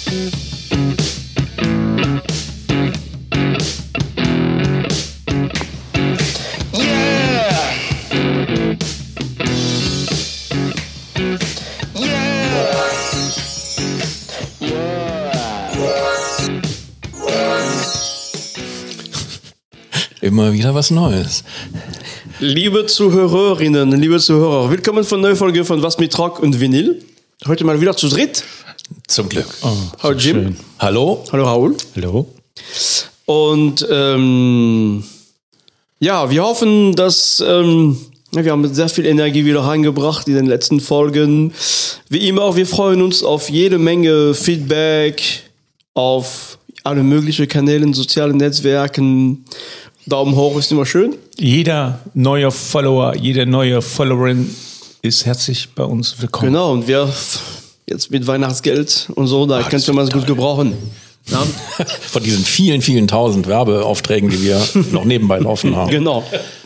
Immer wieder was Neues. Liebe Zuhörerinnen, liebe Zuhörer, willkommen von neuer Folge von Was mit Rock und Vinyl. Heute mal wieder zu dritt. Zum Glück. Oh, hallo Jim. Schön. Hallo. Hallo Raoul. Hallo. Und ja, wir hoffen, dass wir haben sehr viel Energie wieder reingebracht in den letzten Folgen. Wie immer, wir freuen uns auf jede Menge Feedback, auf alle möglichen Kanälen, sozialen Netzwerken. Daumen hoch ist immer schön. Jeder neue Follower, jede neue Followerin ist herzlich bei uns willkommen. Genau, und wir jetzt mit Weihnachtsgeld und so, da könnte man es gut gebrauchen. Ja? Von diesen vielen, vielen tausend Werbeaufträgen, die wir noch nebenbei laufen haben. Genau.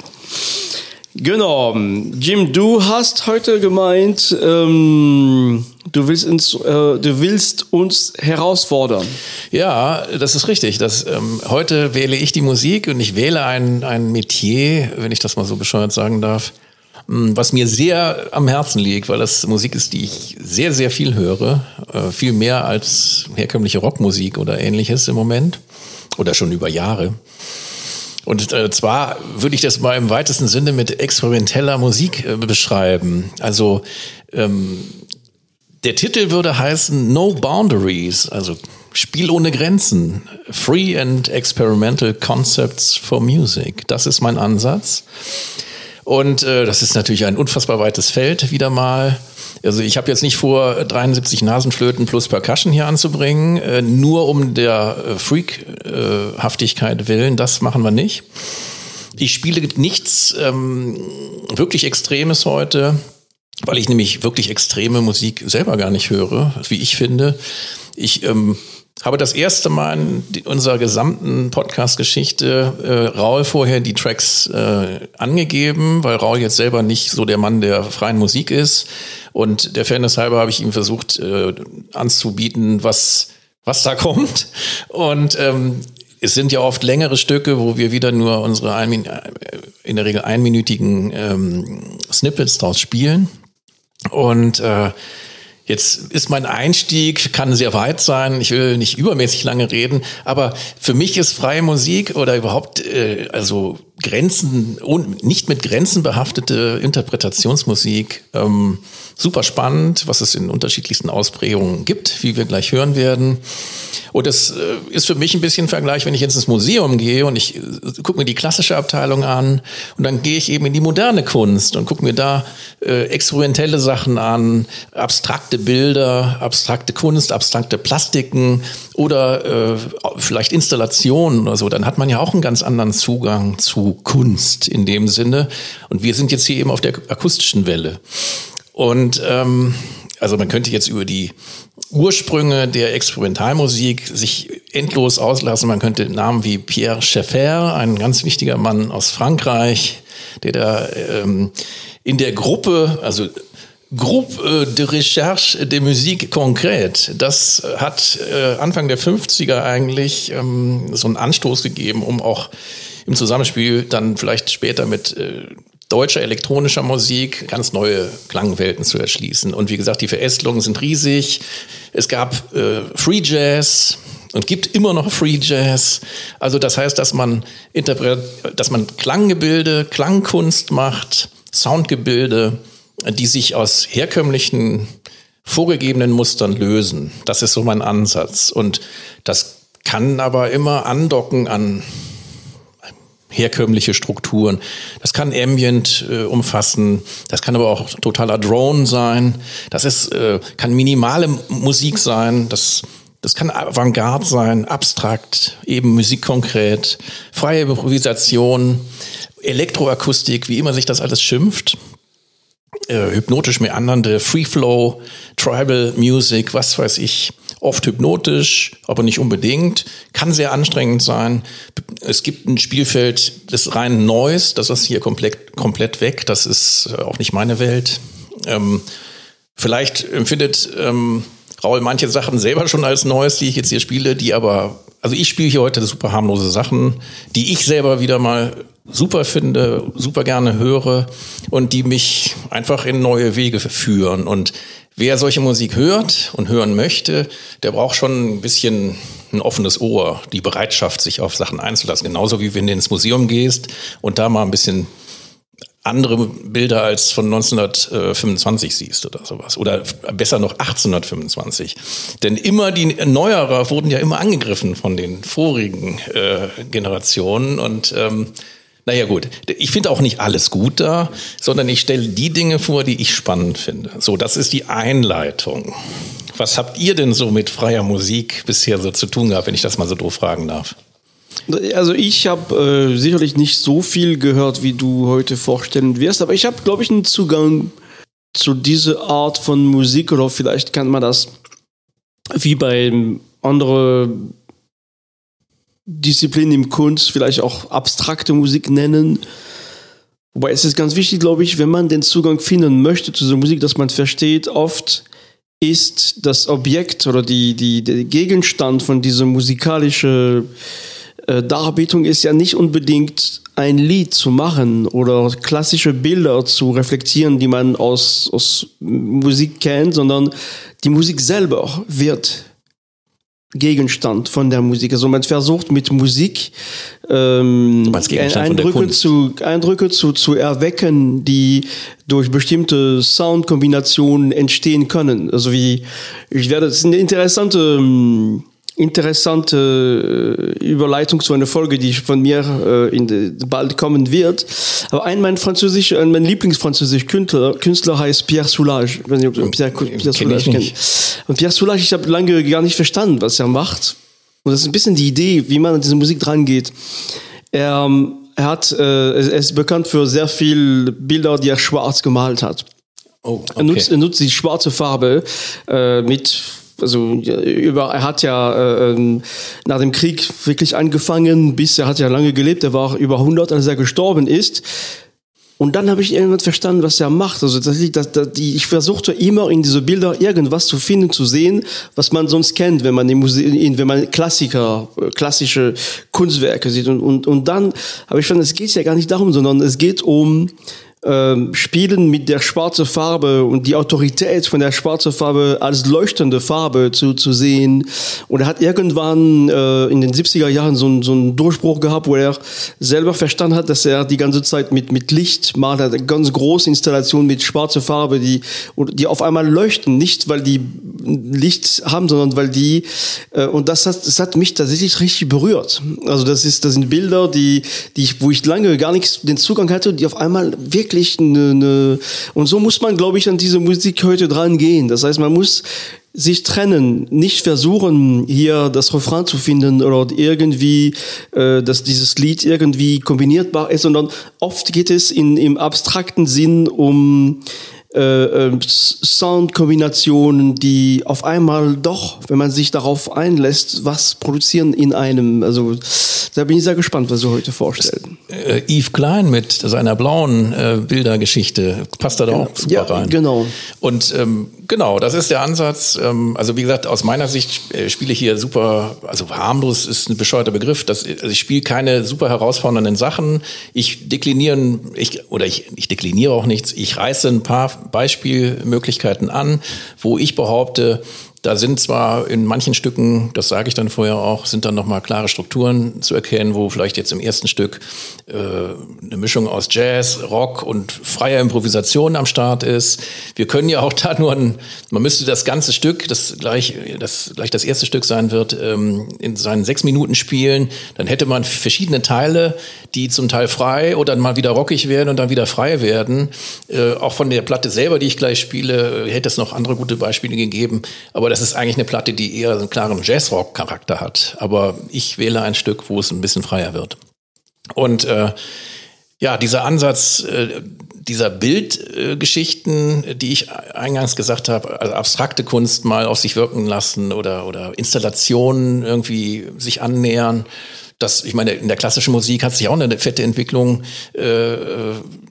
Jim, du hast heute gemeint, du willst uns herausfordern. Ja, das ist richtig. Heute wähle ich die Musik und ich wähle ein Metier, wenn ich das mal so bescheuert sagen darf, was mir sehr am Herzen liegt, weil das Musik ist, die ich sehr, sehr viel höre. Viel mehr als herkömmliche Rockmusik oder Ähnliches im Moment. Oder schon über Jahre. Und zwar würde ich das mal im weitesten Sinne mit experimenteller Musik beschreiben. Also der Titel würde heißen No Boundaries, also Spiel ohne Grenzen. Free and Experimental Concepts for Music. Das ist mein Ansatz. Und das ist natürlich ein unfassbar weites Feld wieder mal. Also ich habe jetzt nicht vor, 73 Nasenflöten plus Percussion hier anzubringen, nur um der Freak-Haftigkeit willen, das machen wir nicht. Ich spiele nichts wirklich Extremes heute, weil ich nämlich wirklich extreme Musik selber gar nicht höre, wie ich finde. Ich habe das erste Mal in unserer gesamten Podcast-Geschichte Raul vorher die Tracks angegeben, weil Raul jetzt selber nicht so der Mann der freien Musik ist. Und der Fairness halber habe ich ihm versucht anzubieten, was da kommt. Und es sind ja oft längere Stücke, wo wir wieder nur unsere in der Regel einminütigen Snippets draus spielen. Und jetzt ist mein Einstieg, kann sehr weit sein, ich will nicht übermäßig lange reden, aber für mich ist freie Musik oder überhaupt also Grenzen, nicht mit Grenzen behaftete Interpretationsmusik super spannend, was es in unterschiedlichsten Ausprägungen gibt, wie wir gleich hören werden. Und das ist für mich ein bisschen ein Vergleich, wenn ich jetzt ins Museum gehe und ich gucke mir die klassische Abteilung an und dann gehe ich eben in die moderne Kunst und gucke mir da experimentelle Sachen an, abstrakte Bilder, abstrakte Kunst, abstrakte Plastiken oder vielleicht Installationen oder so. Dann hat man ja auch einen ganz anderen Zugang zu Kunst in dem Sinne. Und wir sind jetzt hier eben auf der akustischen Welle. Und also man könnte jetzt über die Ursprünge der Experimentalmusik sich endlos auslassen. Man könnte Namen wie Pierre Schaeffer, ein ganz wichtiger Mann aus Frankreich, der da in der Gruppe, also Groupe de Recherche de Musique Concrète, das hat Anfang der 50er eigentlich so einen Anstoß gegeben, um auch im Zusammenspiel dann vielleicht später mit deutscher elektronischer Musik ganz neue Klangwelten zu erschließen. Und wie gesagt, die Verästelungen sind riesig. Es gab Free Jazz und gibt immer noch Free Jazz. Also das heißt, dass man Klanggebilde, Klangkunst macht, Soundgebilde, die sich aus herkömmlichen, vorgegebenen Mustern lösen. Das ist so mein Ansatz. Und das kann aber immer andocken an herkömmliche Strukturen. Das kann Ambient umfassen, das kann aber auch totaler Drone sein, kann minimale Musik sein, das kann Avantgarde sein, abstrakt, eben Musik konkret, freie Improvisation, Elektroakustik, wie immer sich das alles schimpft. Hypnotisch meandernde Free Flow, Tribal Music, was weiß ich, oft hypnotisch, aber nicht unbedingt, kann sehr anstrengend sein. Es gibt ein Spielfeld des reinen Noise, das ist hier komplett weg, das ist auch nicht meine Welt. Vielleicht empfindet Raul manche Sachen selber schon als Neues, die ich jetzt hier spiele, also ich spiele hier heute super harmlose Sachen, die ich selber wieder mal super finde, super gerne höre und die mich einfach in neue Wege führen. Und wer solche Musik hört und hören möchte, der braucht schon ein bisschen ein offenes Ohr, die Bereitschaft, sich auf Sachen einzulassen. Genauso wie wenn du ins Museum gehst und da mal ein bisschen andere Bilder als von 1925 siehst oder sowas. Oder besser noch 1825. Denn immer die Neuerer wurden ja immer angegriffen von den vorigen Generationen. Und naja gut, ich finde auch nicht alles gut da, sondern ich stelle die Dinge vor, die ich spannend finde. So, das ist die Einleitung. Was habt ihr denn so mit freier Musik bisher so zu tun gehabt, wenn ich das mal so doof fragen darf? Also ich habe sicherlich nicht so viel gehört, wie du heute vorstellen wirst, aber ich habe, glaube ich, einen Zugang zu dieser Art von Musik, oder vielleicht kann man das wie bei anderen Disziplinen im Kunst vielleicht auch abstrakte Musik nennen. Wobei es ist ganz wichtig, glaube ich, wenn man den Zugang finden möchte zu dieser Musik, dass man versteht, oft ist das Objekt oder der Gegenstand von dieser musikalischen Darbietung ist ja nicht unbedingt ein Lied zu machen oder klassische Bilder zu reflektieren, die man aus Musik kennt, sondern die Musik selber wird Gegenstand von der Musik. Also man versucht mit Musik Eindrücke zu erwecken, die durch bestimmte Soundkombinationen entstehen können. Also das ist eine interessante Überleitung zu einer Folge, die von mir bald kommen wird. Aber mein Lieblingsfranzösischer Künstler heißt Pierre Soulages. Ich weiß nicht, ob du Pierre Soulages kennst. Und Pierre Soulages, ich habe lange gar nicht verstanden, was er macht. Und das ist ein bisschen die Idee, wie man an diese Musik dran geht. Er ist bekannt für sehr viele Bilder, die er schwarz gemalt hat. Oh, okay. Er nutzt die schwarze Farbe er hat ja nach dem Krieg wirklich angefangen, er hat ja lange gelebt, er war über 100, als er gestorben ist. Und dann habe ich irgendwann verstanden, was er macht. Also ich versuchte immer in diese Bilder irgendwas zu finden, zu sehen, was man sonst kennt, wenn man wenn man klassische Kunstwerke sieht. Und dann habe ich verstanden, es geht ja gar nicht darum, sondern es geht um Spielen mit der schwarzen Farbe und die Autorität von der schwarzen Farbe als leuchtende Farbe zu sehen. Und er hat irgendwann in den 70er Jahren so einen Durchbruch gehabt, wo er selber verstanden hat, dass er die ganze Zeit mit Licht malt, eine ganz große Installation mit schwarzer Farbe, die auf einmal leuchten, nicht weil die Licht haben, sondern weil und das hat mich tatsächlich richtig berührt. Also das sind Bilder, wo ich lange gar nicht den Zugang hatte, die auf einmal wirklich und so muss man, glaube ich, an diese Musik heute dran gehen. Das heißt, man muss sich trennen, nicht versuchen, hier das Refrain zu finden oder irgendwie, dass dieses Lied irgendwie kombinierbar ist, sondern oft geht es im abstrakten Sinn um Soundkombinationen, die auf einmal doch, wenn man sich darauf einlässt, was produzieren in einem. Also da bin ich sehr gespannt, was du heute vorstellst. Yves Klein mit seiner blauen Bildergeschichte passt da auch super rein. Genau. Und genau, das ist der Ansatz. Also wie gesagt, aus meiner Sicht spiele ich hier super, also harmlos ist ein bescheuerter Begriff. Ich spiele keine super herausfordernden Sachen. Ich dekliniere auch nichts. Ich reiße ein paar Beispielmöglichkeiten an, wo ich behaupte, da sind zwar in manchen Stücken, das sage ich dann vorher auch, sind dann nochmal klare Strukturen zu erkennen, wo vielleicht jetzt im ersten Stück eine Mischung aus Jazz, Rock und freier Improvisation am Start ist. Wir können ja auch da man müsste das ganze Stück, das gleich das erste Stück sein wird, in seinen 6 Minuten spielen. Dann hätte man verschiedene Teile, die zum Teil frei oder mal wieder rockig werden und dann wieder frei werden. Auch von der Platte selber, die ich gleich spiele, hätte es noch andere gute Beispiele gegeben. Aber das ist eigentlich eine Platte, die eher einen klaren Jazz-Rock-Charakter hat. Aber ich wähle ein Stück, wo es ein bisschen freier wird. Und dieser Ansatz dieser Bildgeschichten, die ich eingangs gesagt habe, also abstrakte Kunst mal auf sich wirken lassen oder Installationen irgendwie sich annähern. Ich meine, in der klassischen Musik hat sich auch eine fette Entwicklung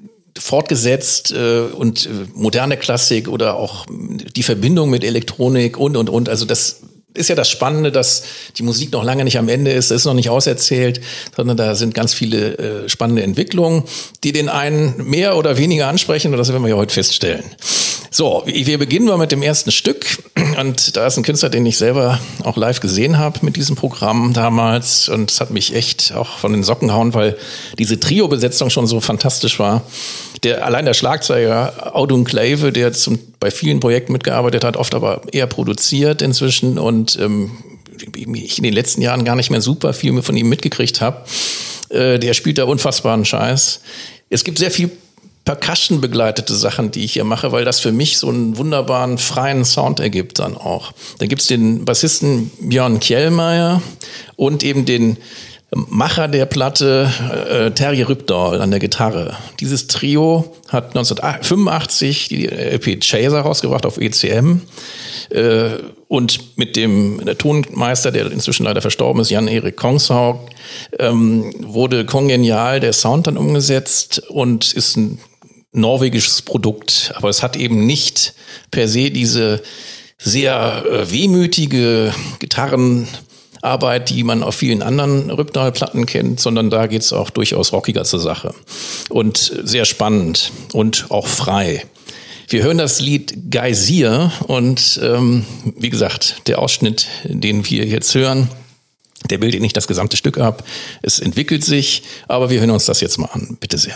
fortgesetzt und moderne Klassik oder auch die Verbindung mit Elektronik und. Also das ist ja das Spannende, dass die Musik noch lange nicht am Ende ist, das ist noch nicht auserzählt, sondern da sind ganz viele spannende Entwicklungen, die den einen mehr oder weniger ansprechen, und das werden wir ja heute feststellen. So, wir beginnen mal mit dem ersten Stück, und da ist ein Künstler, den ich selber auch live gesehen habe mit diesem Programm damals, und es hat mich echt auch von den Socken gehauen, weil diese Trio-Besetzung schon so fantastisch war. Allein der Schlagzeuger Audun Kleve, der bei vielen Projekten mitgearbeitet hat, oft aber eher produziert inzwischen, und ich in den letzten Jahren gar nicht mehr super viel von ihm mitgekriegt habe. Der spielt da unfassbaren Scheiß. Es gibt sehr viel Percussion begleitete Sachen, die ich hier mache, weil das für mich so einen wunderbaren freien Sound ergibt dann auch. Dann gibt's den Bassisten Björn Kjellmeier und eben den Macher der Platte Terje Rypdal an der Gitarre. Dieses Trio hat 1985 die LP Chaser rausgebracht auf ECM, und mit der Tonmeister, der inzwischen leider verstorben ist, Jan-Erik Kongshaug, wurde kongenial der Sound dann umgesetzt und ist ein norwegisches Produkt. Aber es hat eben nicht per se diese sehr wehmütige Gitarrenarbeit, die man auf vielen anderen Rypdal-Platten kennt, sondern da geht's auch durchaus rockiger zur Sache. Und sehr spannend und auch frei. Wir hören das Lied Geysir, und wie gesagt, der Ausschnitt, den wir jetzt hören, der bildet nicht das gesamte Stück ab. Es entwickelt sich, aber wir hören uns das jetzt mal an. Bitte sehr.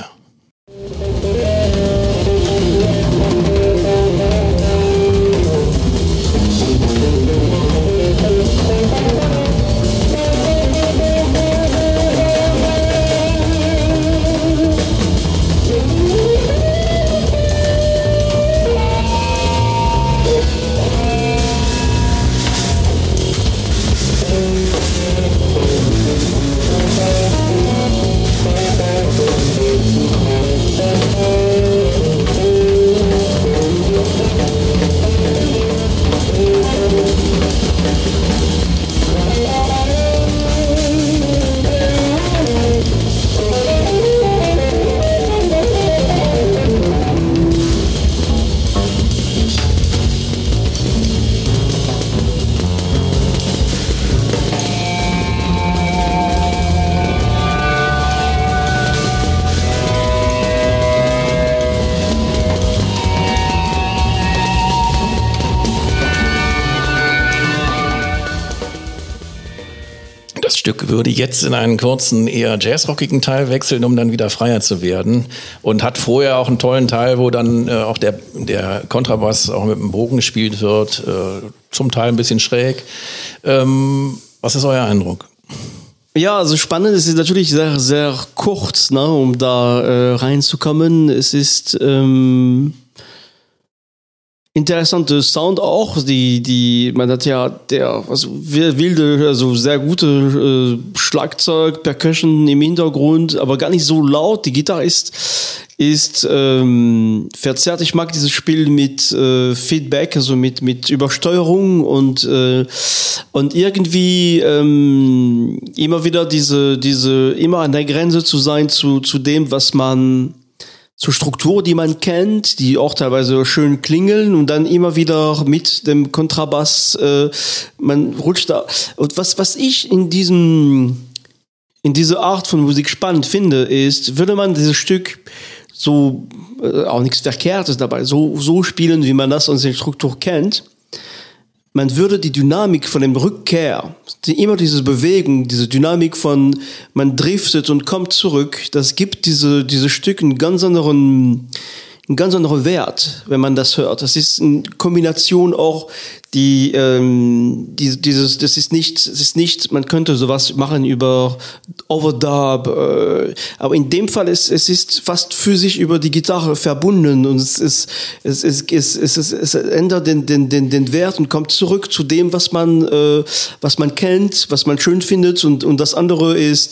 Stück würde jetzt in einen kurzen, eher jazzrockigen Teil wechseln, um dann wieder freier zu werden. Und hat vorher auch einen tollen Teil, wo dann auch der Kontrabass auch mit dem Bogen gespielt wird, zum Teil ein bisschen schräg. Was ist euer Eindruck? Ja, also spannend, es ist natürlich sehr, sehr kurz, ne, um da reinzukommen. Es ist interessante Sound auch, man hat ja wilde, also sehr gute Schlagzeug, Percussion im Hintergrund, aber gar nicht so laut. Die Gitarre ist verzerrt. Ich mag dieses Spiel mit Feedback, also mit Übersteuerung und irgendwie immer wieder immer an der Grenze zu sein zu dem, was man, zur Struktur, die man kennt, die auch teilweise schön klingeln, und dann immer wieder mit dem Kontrabass, man rutscht da. Und was ich in dieser Art von Musik spannend finde, ist, würde man dieses Stück so, auch nichts Verkehrtes dabei, so spielen, wie man das aus der Struktur kennt, man würde die Dynamik von dem Rückkehr, immer diese Bewegung, diese Dynamik von man driftet und kommt zurück, das gibt diese Stück einen ganz anderen Wert, wenn man das hört. Das ist eine Kombination auch, das ist nicht, man könnte sowas machen über Overdub, aber in dem Fall es ist fast physisch über die Gitarre verbunden, und es ändert den Wert und kommt zurück zu dem, was man kennt, was man schön findet, und das andere ist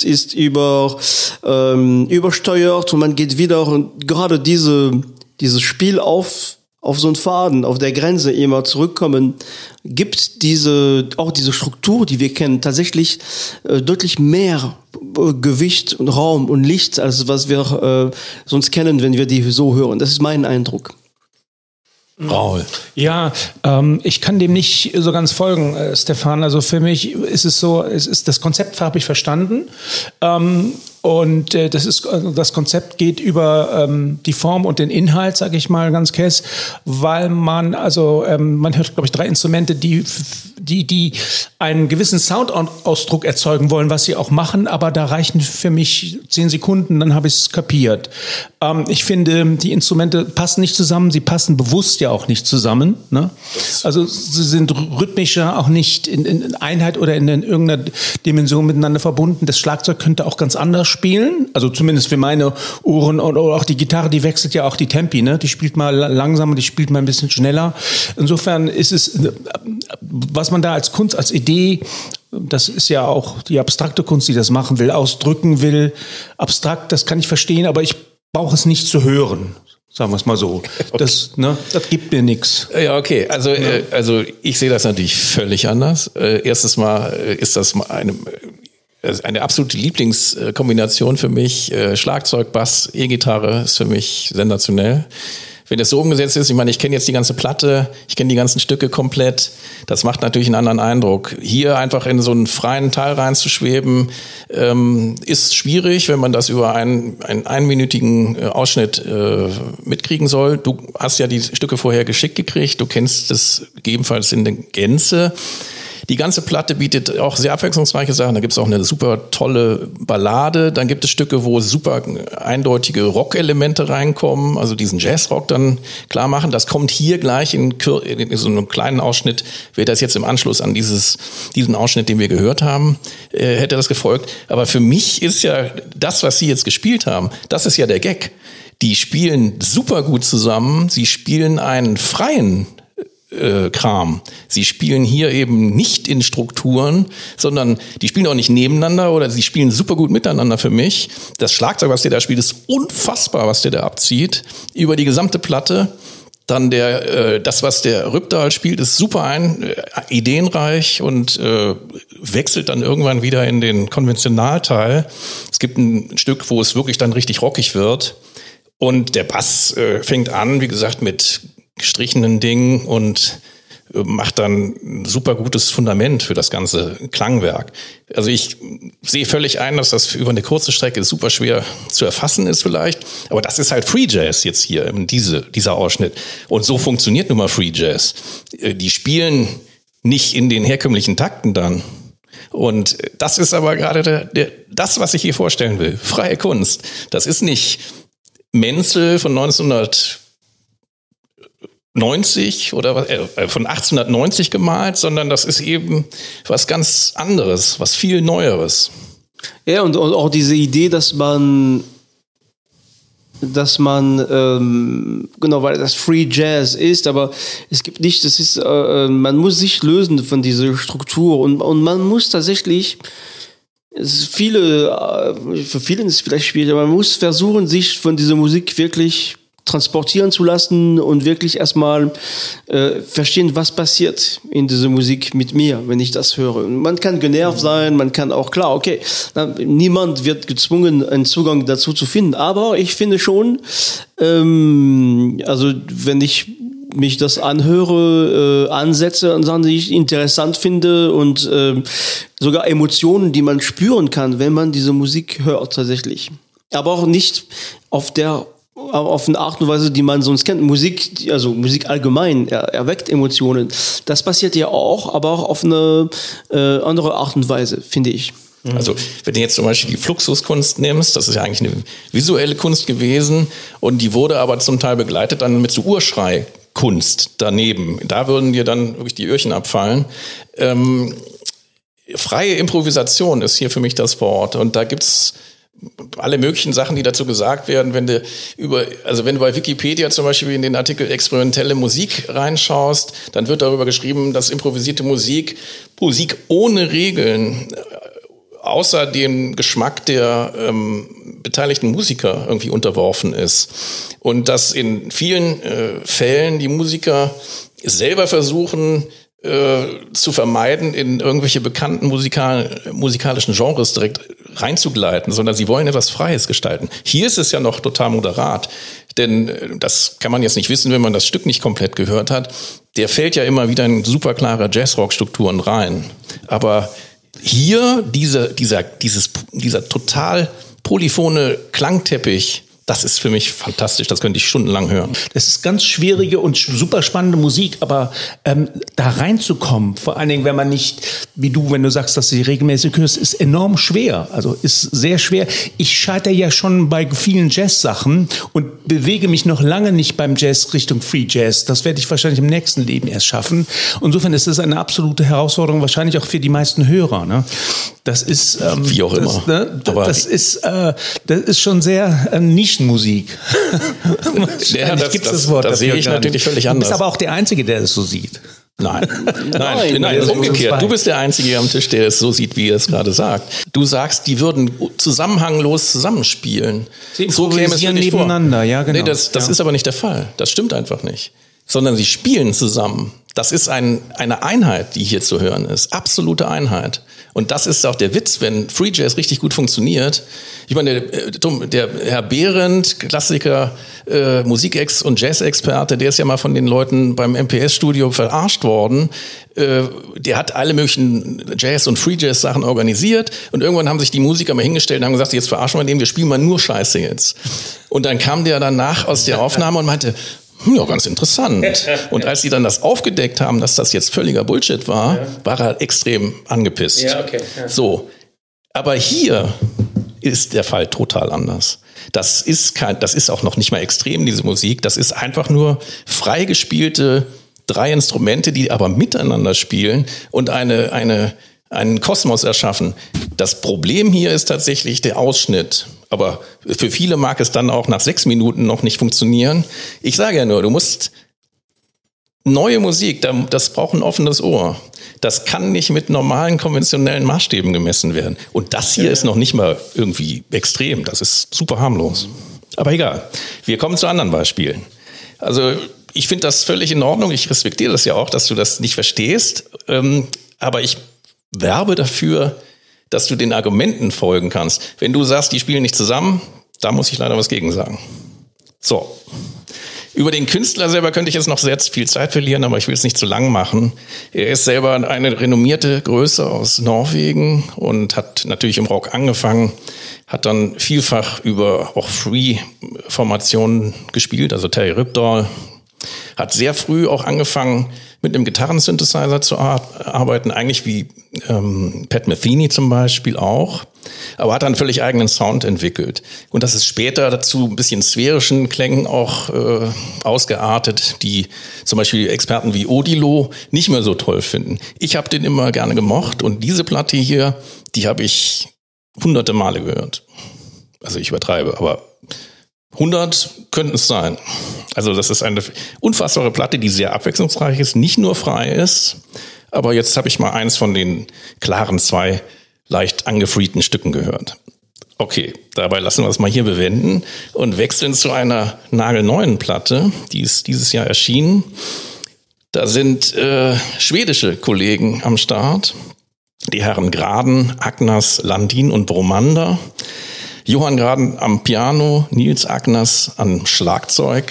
übersteuert, und man geht wieder, und gerade dieses Spiel auf auf so einen Faden, auf der Grenze immer zurückkommen, gibt diese Struktur, die wir kennen, tatsächlich deutlich mehr Gewicht und Raum und Licht, als was wir sonst kennen, wenn wir die so hören. Das ist mein Eindruck. Raul. Ja, ich kann dem nicht so ganz folgen, Stefan. Also für mich ist es so, das Konzept habe ich verstanden. Und das Konzept geht über die Form und den Inhalt, sage ich mal ganz kess, weil man hört, glaube ich, 3 Instrumente, die einen gewissen Soundausdruck erzeugen wollen, was sie auch machen, aber da reichen für mich 10 Sekunden, dann habe ich es kapiert. Ich finde, die Instrumente passen nicht zusammen, sie passen bewusst ja auch nicht zusammen. Ne? Also sie sind rhythmischer auch nicht in Einheit oder in irgendeiner Dimension miteinander verbunden. Das Schlagzeug könnte auch ganz anders spielen, also zumindest für meine Ohren, oder auch die Gitarre, die wechselt ja auch die Tempi, ne? Die spielt mal langsamer, die spielt mal ein bisschen schneller. Insofern ist es, was man da als Kunst, als Idee, das ist ja auch die abstrakte Kunst, die das machen will, ausdrücken will, abstrakt, das kann ich verstehen, aber ich brauche es nicht zu hören. Sagen wir es mal so. Okay. Das gibt mir nichts. Ja, okay. Also ich sehe das natürlich völlig anders. Erstens mal ist das eine absolute Lieblingskombination für mich. Schlagzeug, Bass, E-Gitarre ist für mich sensationell. Wenn das so umgesetzt ist, ich meine, ich kenne jetzt die ganze Platte, ich kenne die ganzen Stücke komplett, das macht natürlich einen anderen Eindruck. Hier einfach in so einen freien Teil reinzuschweben, ist schwierig, wenn man das über einen einminütigen Ausschnitt mitkriegen soll. Du hast ja die Stücke vorher geschickt gekriegt, du kennst es gegebenenfalls in der Gänze. Die ganze Platte bietet auch sehr abwechslungsreiche Sachen. Da gibt es auch eine super tolle Ballade. Dann gibt es Stücke, wo super eindeutige Rock-Elemente reinkommen, also diesen Jazzrock dann klar machen. Das kommt hier gleich in so einem kleinen Ausschnitt. Wäre das jetzt im Anschluss an diesen Ausschnitt, den wir gehört haben, hätte das gefolgt. Aber für mich ist ja das, was Sie jetzt gespielt haben, das ist ja der Gag. Die spielen super gut zusammen. Sie spielen einen freien Kram. Sie spielen hier eben nicht in Strukturen, sondern die spielen auch nicht nebeneinander oder sie spielen super gut miteinander für mich. Das Schlagzeug, was der da spielt, ist unfassbar, was der da abzieht. Über die gesamte Platte. Dann das, was der Rübdahl spielt, ist super ideenreich und wechselt dann irgendwann wieder in den Konventionalteil. Es gibt ein Stück, wo es wirklich dann richtig rockig wird. Und der Bass fängt an, wie gesagt, mit gestrichenen Dingen und macht dann ein super gutes Fundament für das ganze Klangwerk. Also ich sehe völlig ein, dass das über eine kurze Strecke super schwer zu erfassen ist vielleicht, aber das ist halt Free Jazz jetzt hier, dieser Ausschnitt. Und so funktioniert nun mal Free Jazz. Die spielen nicht in den herkömmlichen Takten dann. Und das ist aber gerade das, was ich hier vorstellen will. Freie Kunst. Das ist nicht Menzel von 1990 oder von 1890 gemalt, sondern das ist eben was ganz anderes, was viel Neueres. Ja, und auch diese Idee, dass man genau, weil das Free Jazz ist, aber es gibt nicht, das ist, man muss sich lösen von dieser Struktur und man muss tatsächlich, für viele ist es vielleicht schwierig, aber man muss versuchen, sich von dieser Musik wirklich transportieren zu lassen und wirklich erstmal verstehen, was passiert in dieser Musik mit mir, wenn ich das höre. Und man kann genervt sein, man kann auch, klar, okay, niemand wird gezwungen, einen Zugang dazu zu finden, aber ich finde schon, also wenn ich mich das anhöre, ansetze und Sachen, die ich interessant finde und sogar Emotionen, die man spüren kann, wenn man diese Musik hört tatsächlich. Aber auch nicht auf eine Art und Weise, die man sonst kennt. Musik allgemein erweckt Emotionen. Das passiert ja auch, aber auch auf eine andere Art und Weise, finde ich. Also wenn du jetzt zum Beispiel die Fluxuskunst nimmst, das ist ja eigentlich eine visuelle Kunst gewesen und die wurde aber zum Teil begleitet dann mit so Urschrei-Kunst daneben. Da würden dir dann wirklich die Öhrchen abfallen. Freie Improvisation ist hier für mich das Wort und da gibt's alle möglichen Sachen, die dazu gesagt werden, wenn du bei Wikipedia zum Beispiel in den Artikel experimentelle Musik reinschaust, dann wird darüber geschrieben, dass improvisierte Musik ohne Regeln, außer dem Geschmack der beteiligten Musiker irgendwie unterworfen ist. Und dass in vielen Fällen die Musiker selber versuchen, zu vermeiden, in irgendwelche bekannten musikalischen Genres direkt reinzugleiten, sondern sie wollen etwas Freies gestalten. Hier ist es ja noch total moderat, denn das kann man jetzt nicht wissen, wenn man das Stück nicht komplett gehört hat. Der fällt ja immer wieder in super klare Jazzrock-Strukturen rein. Aber hier dieser total polyphone Klangteppich, das ist für mich fantastisch, das könnte ich stundenlang hören. Das ist ganz schwierige und super spannende Musik, aber da reinzukommen, vor allen Dingen, wenn man nicht, wie du, wenn du sagst, dass du sie regelmäßig hörst, ist enorm schwer, also ist sehr schwer. Ich scheitere ja schon bei vielen Jazz-Sachen und bewege mich noch lange nicht beim Jazz Richtung Free Jazz. Das werde ich wahrscheinlich im nächsten Leben erst schaffen. Insofern ist es eine absolute Herausforderung, wahrscheinlich auch für die meisten Hörer. Ne? Das ist wie auch immer. Das ist schon sehr Nischenmusik. Ja, das sehe ich natürlich völlig anders. Du bist aber auch der Einzige, der es so sieht. Nein, umgekehrt. Du bist der Einzige am Tisch, der es so sieht, wie er es gerade sagt. Du sagst, die würden zusammenhanglos zusammenspielen. Sie improvisieren nebeneinander, ja genau. Nee, das ist aber nicht der Fall. Das stimmt einfach nicht. Sondern sie spielen zusammen. Das ist eine Einheit, die hier zu hören ist. Absolute Einheit. Und das ist auch der Witz, wenn Free Jazz richtig gut funktioniert. Ich meine, der Herr Behrendt, Klassiker, Musikex- und Jazz-Experte, der ist ja mal von den Leuten beim MPS-Studio verarscht worden. Der hat alle möglichen Jazz- und Free-Jazz-Sachen organisiert. Und irgendwann haben sich die Musiker mal hingestellt und haben gesagt, jetzt verarschen wir den, wir spielen mal nur Scheiße jetzt. Und dann kam der danach aus der Aufnahme und meinte, ja, ganz interessant. Und als sie dann das aufgedeckt haben, dass das jetzt völliger Bullshit war, war er extrem angepisst. Ja, okay. Ja. So. Aber hier ist der Fall total anders. Das ist auch noch nicht mal extrem, diese Musik. Das ist einfach nur freigespielte 3 Instrumente, die aber miteinander spielen und einen Kosmos erschaffen. Das Problem hier ist tatsächlich der Ausschnitt. Aber für viele mag es dann auch nach 6 Minuten noch nicht funktionieren. Ich sage ja nur, du musst neue Musik, das braucht ein offenes Ohr. Das kann nicht mit normalen, konventionellen Maßstäben gemessen werden. Und das hier ist noch nicht mal irgendwie extrem. Das ist super harmlos. Aber egal. Wir kommen zu anderen Beispielen. Also ich finde das völlig in Ordnung. Ich respektiere das ja auch, dass du das nicht verstehst. Aber ich werbe dafür, dass du den Argumenten folgen kannst. Wenn du sagst, die spielen nicht zusammen, da muss ich leider was gegen sagen. So. Über den Künstler selber könnte ich jetzt noch sehr viel Zeit verlieren, aber ich will es nicht zu lang machen. Er ist selber eine renommierte Größe aus Norwegen und hat natürlich im Rock angefangen, hat dann vielfach über auch Free-Formationen gespielt, also Terry Ripdahl. Hat sehr früh auch angefangen, mit einem Gitarrensynthesizer zu arbeiten, eigentlich wie Pat Metheny zum Beispiel auch, aber hat dann einen völlig eigenen Sound entwickelt. Und das ist später dazu ein bisschen sphärischen Klängen auch ausgeartet, die zum Beispiel Experten wie Odilo nicht mehr so toll finden. Ich habe den immer gerne gemocht und diese Platte hier, die habe ich hunderte Male gehört. Also ich übertreibe, aber 100 könnten es sein. Also das ist eine unfassbare Platte, die sehr abwechslungsreich ist, nicht nur frei ist. Aber jetzt habe ich mal eins von den klaren 2 leicht angefriedten Stücken gehört. Okay, dabei lassen wir es mal hier bewenden und wechseln zu einer nagelneuen Platte, die ist dieses Jahr erschienen. Da sind schwedische Kollegen am Start. Die Herren Graden, Agnas, Landin und Bromander. Johann Graden am Piano, Nils Agnas am Schlagzeug,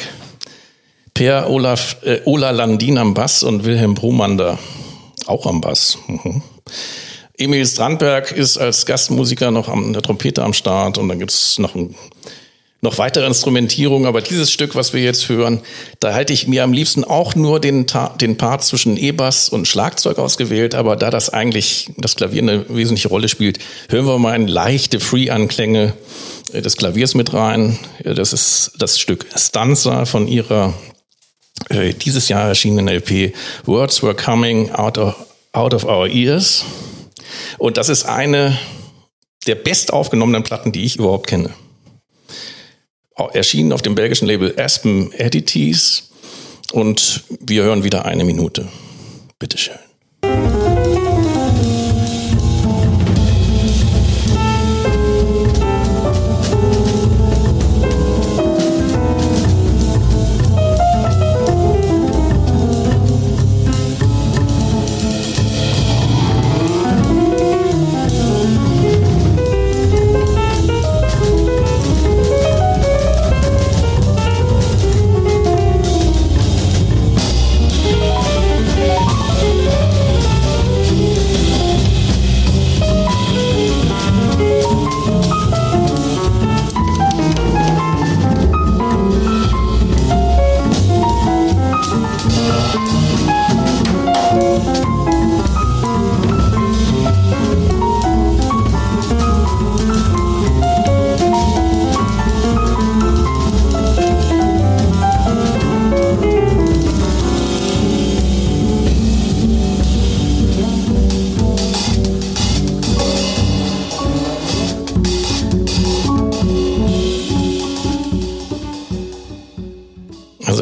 Ola Landin am Bass und Wilhelm Bromander auch am Bass. Emil Strandberg ist als Gastmusiker noch an der Trompete am Start und dann gibt's noch weitere Instrumentierung, aber dieses Stück, was wir jetzt hören, da hätte ich mir am liebsten auch nur den Part zwischen E-Bass und Schlagzeug ausgewählt, aber da das eigentlich das Klavier eine wesentliche Rolle spielt, hören wir mal in leichte Free-Anklänge des Klaviers mit rein. Das ist das Stück Stanza von ihrer dieses Jahr erschienenen LP Words Were Coming Out of Our Ears. Und das ist eine der bestaufgenommenen Platten, die ich überhaupt kenne. Erschienen auf dem belgischen Label Aspen Edities und wir hören wieder 1 Minute. Bitteschön.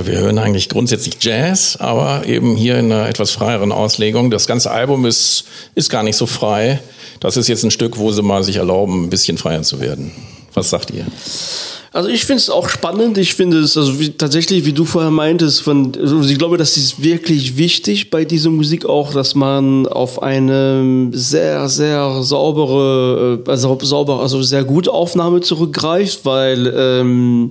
Also wir hören eigentlich grundsätzlich Jazz, aber eben hier in einer etwas freieren Auslegung. Das ganze Album ist gar nicht so frei. Das ist jetzt ein Stück, wo sie mal sich erlauben, ein bisschen freier zu werden. Was sagt ihr? Also ich finde es auch spannend. Ich finde es, also tatsächlich, wie du vorher meintest, also ich glaube, das ist wirklich wichtig bei dieser Musik auch, dass man auf eine sehr, sehr saubere, also sehr gute Aufnahme zurückgreift, weil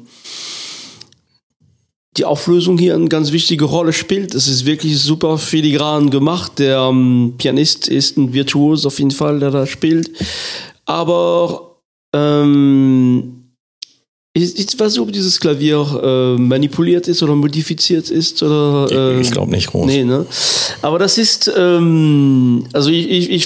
die Auflösung hier eine ganz wichtige Rolle spielt. Es ist wirklich super filigran gemacht. Der Pianist ist ein Virtuos auf jeden Fall, der da spielt. Aber ich weiß nicht, ob dieses Klavier manipuliert ist oder modifiziert ist. Oder, ich glaube nicht groß. Nee, ne? Aber das ist, also ich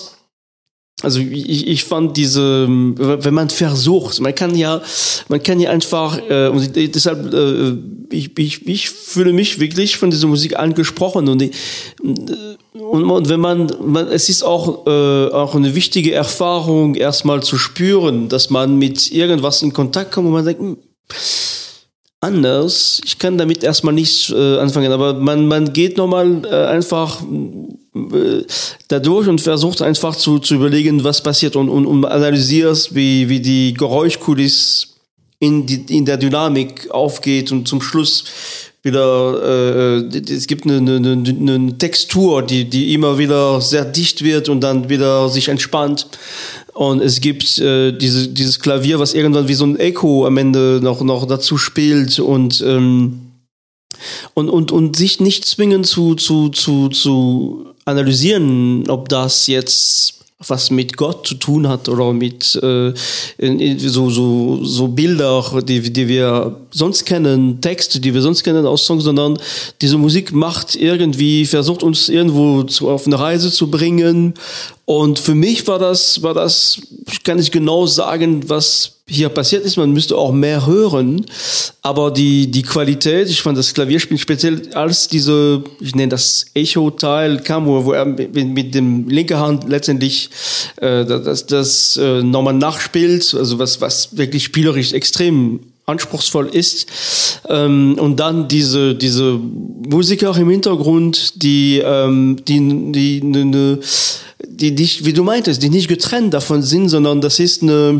fand diese, wenn man versucht, man kann ja einfach, und deshalb, ich fühle mich wirklich von dieser Musik angesprochen und wenn man, es ist auch eine wichtige Erfahrung, erstmal zu spüren, dass man mit irgendwas in Kontakt kommt und man denkt, anders, ich kann damit erstmal nichts anfangen, aber man geht nochmal einfach dadurch und versucht einfach zu überlegen, was passiert und analysiert, wie die Geräuschkulisse in der Dynamik aufgeht und zum Schluss wieder, es gibt eine Textur, die immer wieder sehr dicht wird und dann wieder sich entspannt. Und es gibt dieses Klavier, was irgendwann wie so ein Echo am Ende noch dazu spielt und sich nicht zwingen zu analysieren, ob das jetzt was mit Gott zu tun hat oder mit so Bilder, die wir sonst kennen, Texte, die wir sonst kennen aus Songs, sondern diese Musik versucht uns irgendwo auf eine Reise zu bringen. Und für mich war das, ich kann nicht genau sagen, was hier passiert ist. Man müsste auch mehr hören. Aber die Qualität, ich fand das Klavierspiel speziell als diese, ich nenne das Echo-Teil kam, wo er mit dem linken Hand letztendlich das nochmal nachspielt, also was wirklich spielerisch extrem anspruchsvoll ist. Und dann diese Musiker im Hintergrund, die nicht, wie du meintest, die nicht getrennt davon sind, sondern das ist eine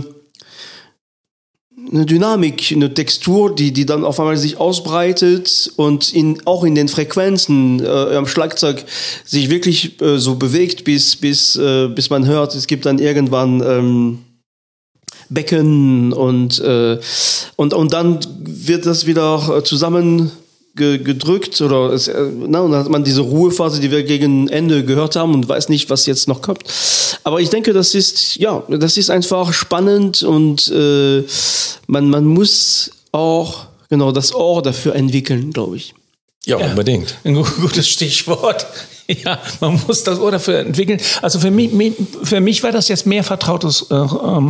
Dynamik, eine Textur, die dann auf einmal sich ausbreitet und auch in den Frequenzen am Schlagzeug sich wirklich so bewegt, bis man hört, es gibt dann irgendwann Becken und dann wird das wieder zusammen gedrückt oder und dann hat man diese Ruhephase, die wir gegen Ende gehört haben und weiß nicht, was jetzt noch kommt. Aber ich denke, das ist einfach spannend und man muss auch genau das Ohr dafür entwickeln, glaube ich. Ja, unbedingt. Ein gutes Stichwort. Ja, man muss das Ohr dafür entwickeln. Also für mich war das jetzt mehr vertrautere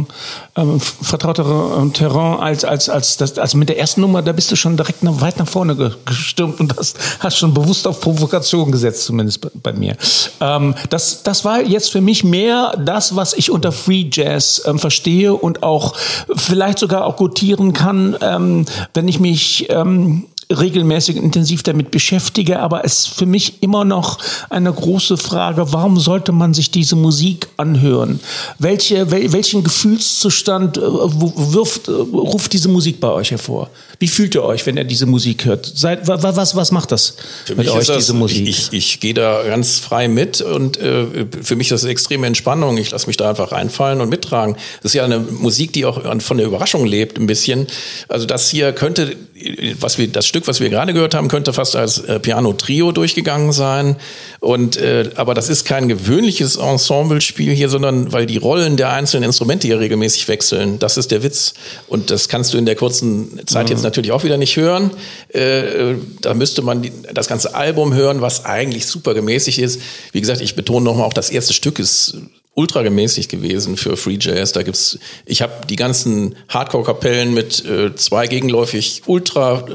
Terrain als mit der ersten Nummer. Da bist du schon direkt weit nach vorne gestürmt und hast schon bewusst auf Provokation gesetzt, zumindest bei mir. Das war jetzt für mich mehr das, was ich unter Free Jazz verstehe und auch vielleicht sogar auch gutieren kann, wenn ich mich regelmäßig intensiv damit beschäftige, aber es ist für mich immer noch eine große Frage, warum sollte man sich diese Musik anhören? Welchen Gefühlszustand ruft diese Musik bei euch hervor? Wie fühlt ihr euch, wenn ihr diese Musik hört? Was macht das für mit mich euch, diese Musik? Ich gehe da ganz frei mit und für mich ist das extreme Entspannung. Ich lasse mich da einfach reinfallen und mittragen. Das ist ja eine Musik, die auch von der Überraschung lebt ein bisschen. Also das hier könnte, das Stück, was wir gerade gehört haben, könnte fast als Piano-Trio durchgegangen sein. Und aber das ist kein gewöhnliches Ensemblespiel hier, sondern weil die Rollen der einzelnen Instrumente hier regelmäßig wechseln. Das ist der Witz. Und das kannst du in der kurzen Zeit jetzt natürlich auch wieder nicht hören. Da müsste man das ganze Album hören, was eigentlich super gemäßigt ist. Wie gesagt, ich betone nochmal, auch das erste Stück ist ultra gemäßigt gewesen für Free Jazz. Ich habe die ganzen Hardcore-Kapellen mit zwei gegenläufig ultra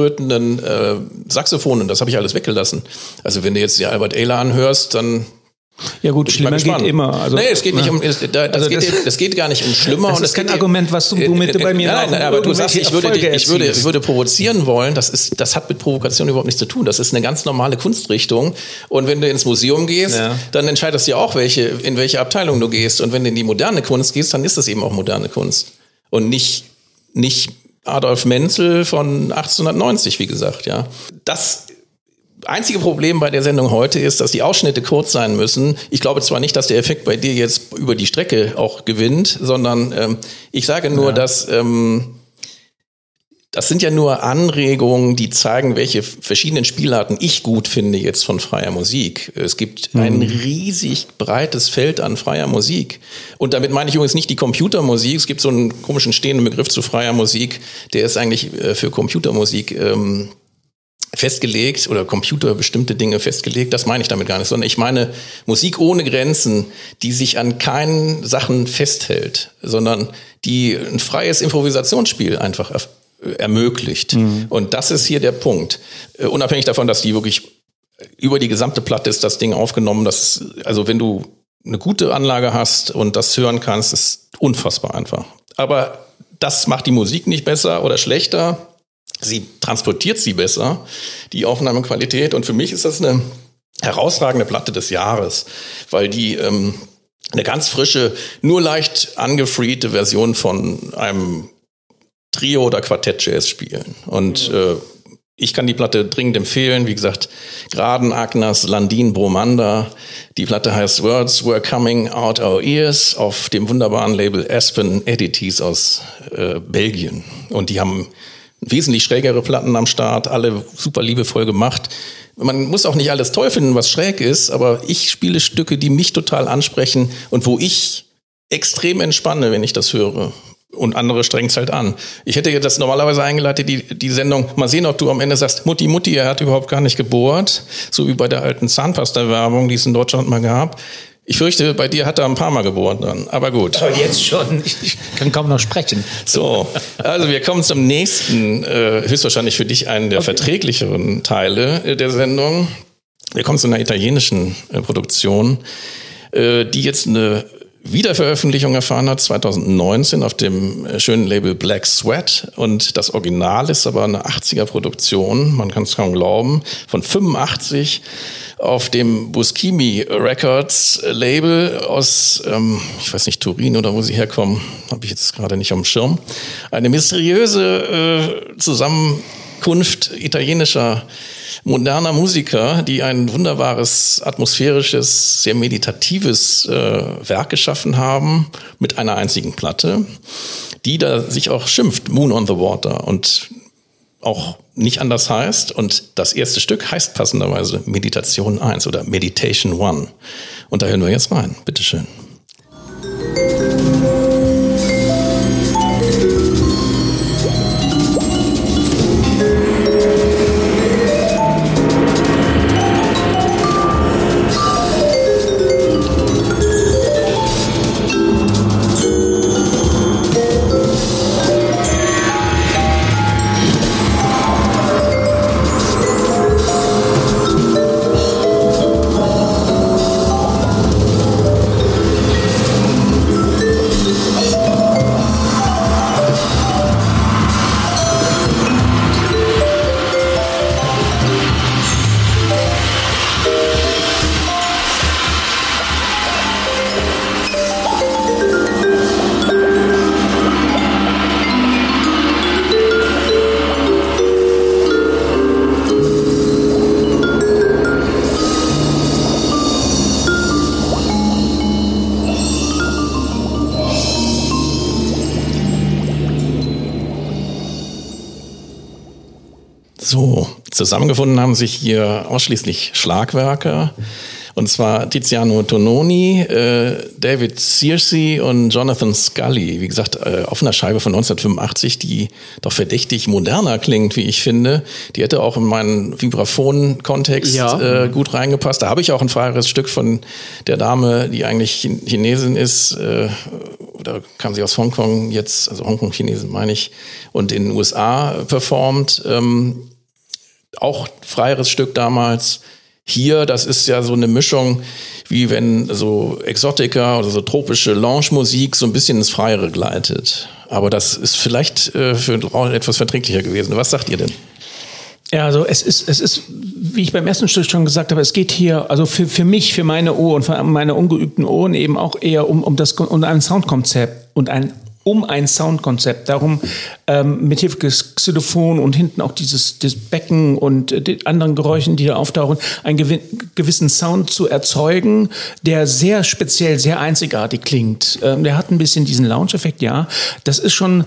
wildrötenden Saxophonen, das habe ich alles weggelassen. Also wenn du jetzt die Albert Ayler anhörst, dann Ja gut, schlimmer geht immer. Also, nee, es geht nicht das geht gar nicht um schlimmer. Das ist kein Argument, womit du bei mir nein, aber du sagst, ich würde provozieren wollen. Das hat mit Provokation überhaupt nichts zu tun. Das ist eine ganz normale Kunstrichtung. Und wenn du ins Museum gehst, dann entscheidest du ja auch, in welche Abteilung du gehst. Und wenn du in die moderne Kunst gehst, dann ist das eben auch moderne Kunst. Und nicht Adolf Menzel von 1890, wie gesagt, ja. Das einzige Problem bei der Sendung heute ist, dass die Ausschnitte kurz sein müssen. Ich glaube zwar nicht, dass der Effekt bei dir jetzt über die Strecke auch gewinnt, sondern ich sage nur, dass das sind ja nur Anregungen, die zeigen, welche verschiedenen Spielarten ich gut finde jetzt von freier Musik. Es gibt ein riesig breites Feld an freier Musik. Und damit meine ich übrigens nicht die Computermusik. Es gibt so einen komischen stehenden Begriff zu freier Musik, der ist eigentlich für Computermusik festgelegt oder Computer bestimmte Dinge festgelegt, das meine ich damit gar nicht, sondern ich meine Musik ohne Grenzen, die sich an keinen Sachen festhält, sondern die ein freies Improvisationsspiel einfach ermöglicht. Und das ist hier der Punkt. Unabhängig davon, dass die wirklich über die gesamte Platte ist das Ding aufgenommen, also wenn du eine gute Anlage hast und das hören kannst, ist unfassbar einfach. Aber das macht die Musik nicht besser oder schlechter. Sie transportiert sie besser, die Aufnahmequalität. Und für mich ist das eine herausragende Platte des Jahres, weil die eine ganz frische, nur leicht angefriete Version von einem Trio oder Quartett Jazz spielen. Und ich kann die Platte dringend empfehlen. Wie gesagt, Graden, Agnes, Landin, Bromanda. Die Platte heißt Words Were Coming Out Our Ears auf dem wunderbaren Label Aspen Edities aus Belgien. Und die haben wesentlich schrägere Platten am Start, alle super liebevoll gemacht. Man muss auch nicht alles toll finden, was schräg ist, aber ich spiele Stücke, die mich total ansprechen und wo ich extrem entspanne, wenn ich das höre. Und andere strengen's halt an. Ich hätte das normalerweise eingeleitet, die Sendung, mal sehen, ob du am Ende sagst, Mutti, er hat überhaupt gar nicht gebohrt, so wie bei der alten Zahnpasta-Werbung, die es in Deutschland mal gab. Ich fürchte, bei dir hat er ein paar Mal gebohrt dann, aber gut. Aber jetzt schon, ich kann kaum noch sprechen. So, also wir kommen zum nächsten, höchstwahrscheinlich für dich einen der verträglicheren Teile der Sendung. Wir kommen zu einer italienischen Produktion, die jetzt eine Wiederveröffentlichung erfahren hat, 2019 auf dem schönen Label Black Sweat. Und das Original ist aber eine 80er-Produktion, man kann es kaum glauben, von 85 auf dem Buscemi Records Label aus, ich weiß nicht, Turin oder wo sie herkommen, habe ich jetzt gerade nicht am Schirm. Eine mysteriöse Zusammenkunft italienischer moderner Musiker, die ein wunderbares, atmosphärisches, sehr meditatives Werk geschaffen haben mit einer einzigen Platte, die da sich auch schimpft, Moon on the Water, und auch nicht anders heißt. Und das erste Stück heißt passenderweise Meditation 1 oder Meditation 1. Und da hören wir jetzt rein. Bitteschön. So, zusammengefunden haben sich hier ausschließlich Schlagwerker, und zwar Tiziano Tononi, David Searcy und Jonathan Scully. Wie gesagt, auf einer Scheibe von 1985, die doch verdächtig moderner klingt, wie ich finde. Die hätte auch in meinen Vibraphon-Kontext gut reingepasst. Da habe ich auch ein freieres Stück von der Dame, die eigentlich Chinesin ist, oder kam sie aus Hongkong jetzt, also Hongkong-Chinesin meine ich, und in den USA performt. Auch freieres Stück damals. Hier, das ist ja so eine Mischung, wie wenn so Exotica oder so tropische Lounge-Musik so ein bisschen ins Freiere gleitet. Aber das ist vielleicht für Raul etwas verträglicher gewesen. Was sagt ihr denn? Ja, also es ist, wie ich beim ersten Stück schon gesagt habe, es geht hier, also für mich, für meine Ohren und für meine ungeübten Ohren eben auch eher um ein Soundkonzept und um ein Soundkonzept. Darum mit Hilfe des Xylophon und hinten auch das Becken und die anderen Geräuschen, die da auftauchen, einen gewissen Sound zu erzeugen, der sehr speziell, sehr einzigartig klingt. Der hat ein bisschen diesen Lounge-Effekt, ja. Das ist schon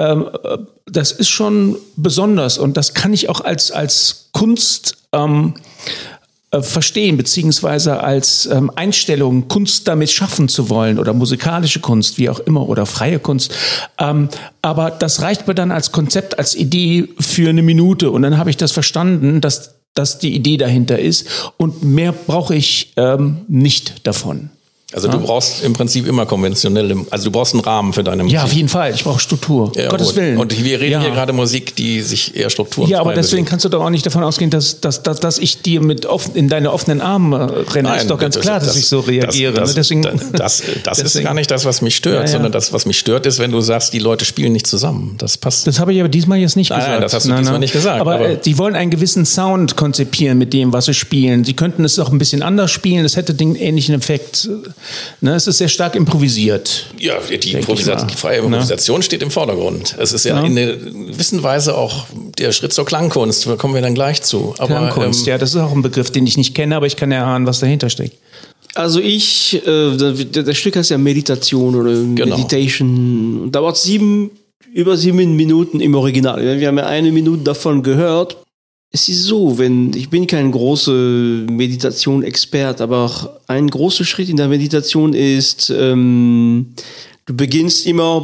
besonders und das kann ich auch als Kunst verstehen, beziehungsweise als Einstellung, Kunst damit schaffen zu wollen oder musikalische Kunst, wie auch immer, oder freie Kunst. Aber das reicht mir dann als Konzept, als Idee für eine Minute und dann habe ich das verstanden, dass die Idee dahinter ist und mehr brauche ich nicht davon. Also du brauchst im Prinzip immer konventionelle, also du brauchst einen Rahmen für deine Musik. Ja, auf jeden Fall. Ich brauche Struktur. Ja, Gottes Willen. Und wir reden hier gerade Musik, die sich eher Strukturen Ja, aber deswegen kannst du doch auch nicht davon ausgehen, dass ich dir in deine offenen Arme renne. Nein, ist doch ganz klar, dass ich so reagiere. Das ist gar nicht das, was mich stört, sondern das, was mich stört, ist, wenn du sagst, die Leute spielen nicht zusammen. Das passt. Das habe ich aber diesmal jetzt nicht gesagt. Nein, das hast du diesmal nicht gesagt. Aber die wollen einen gewissen Sound konzipieren mit dem, was sie spielen. Sie könnten es auch ein bisschen anders spielen. Es hätte den ähnlichen Effekt. Ne, es ist sehr stark improvisiert. Ja, die freie Improvisation steht im Vordergrund. Es ist ja in einer gewissen Weise auch der Schritt zur Klangkunst. Da kommen wir dann gleich zu. Aber, Klangkunst, ja, das ist auch ein Begriff, den ich nicht kenne, aber ich kann erahnen, was dahinter steckt. Also das Stück heißt ja Meditation oder Meditation. Dauert über 7 Minuten im Original. Wir haben ja 1 Minute davon gehört. Es ist so, ich bin kein großer Meditation-Expert, aber ein großer Schritt in der Meditation ist, du beginnst immer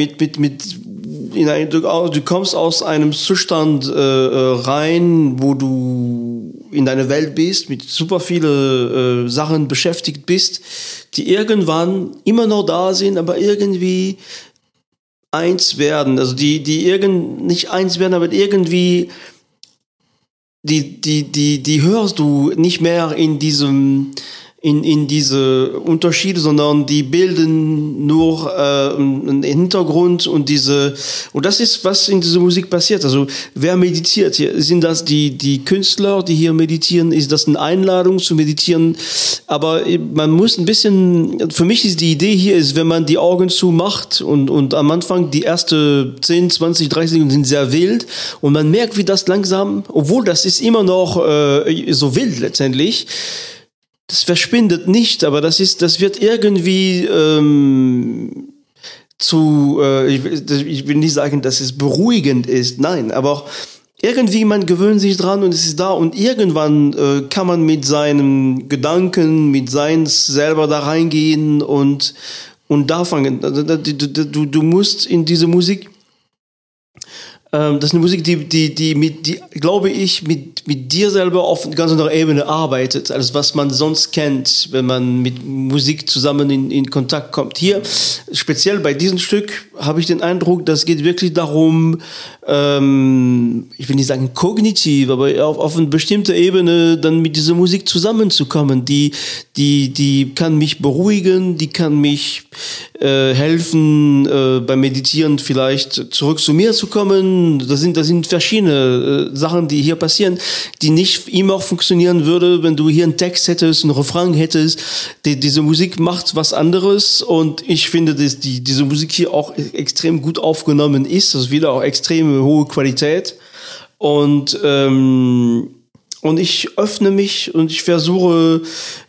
du kommst aus einem Zustand rein, wo du in deiner Welt bist, mit super viele Sachen beschäftigt bist, die irgendwann immer noch da sind, aber irgendwie eins werden, also die nicht eins werden, aber irgendwie die hörst du nicht mehr in diese Unterschiede, sondern die bilden nur einen Hintergrund und das ist, was in dieser Musik passiert. Also wer meditiert hier? Sind das die Künstler, die hier meditieren? Ist das eine Einladung zu meditieren? Aber man muss ein bisschen, für mich ist die Idee hier, wenn man die Augen zumacht und am Anfang die ersten 10, 20, 30 Sekunden sind sehr wild und man merkt, wie das langsam, obwohl das ist immer noch so wild letztendlich, das verschwindet nicht, aber das wird irgendwie ich will nicht sagen, dass es beruhigend ist, nein, aber irgendwie man gewöhnt sich dran und es ist da und irgendwann kann man mit seinen Gedanken, mit seins selber da reingehen und da fangen. Du musst in diese Musik, das ist eine Musik, die glaube ich, mit dir selber auf ganz anderer Ebene arbeitet, als was man sonst kennt, wenn man mit Musik zusammen in Kontakt kommt. Hier, speziell bei diesem Stück, habe ich den Eindruck, das geht wirklich darum, ich will nicht sagen kognitiv, aber auf eine bestimmte Ebene dann mit dieser Musik zusammenzukommen. Die kann mich beruhigen, die kann mich helfen, beim Meditieren vielleicht zurück zu mir zu kommen. Das sind verschiedene Sachen, die hier passieren, die nicht immer funktionieren würde, wenn du hier einen Text hättest, einen Refrain hättest. Diese Musik macht was anderes und ich finde, dass diese Musik hier auch extrem gut aufgenommen ist. Das ist wieder auch extrem hohe Qualität und ich öffne mich und ich versuche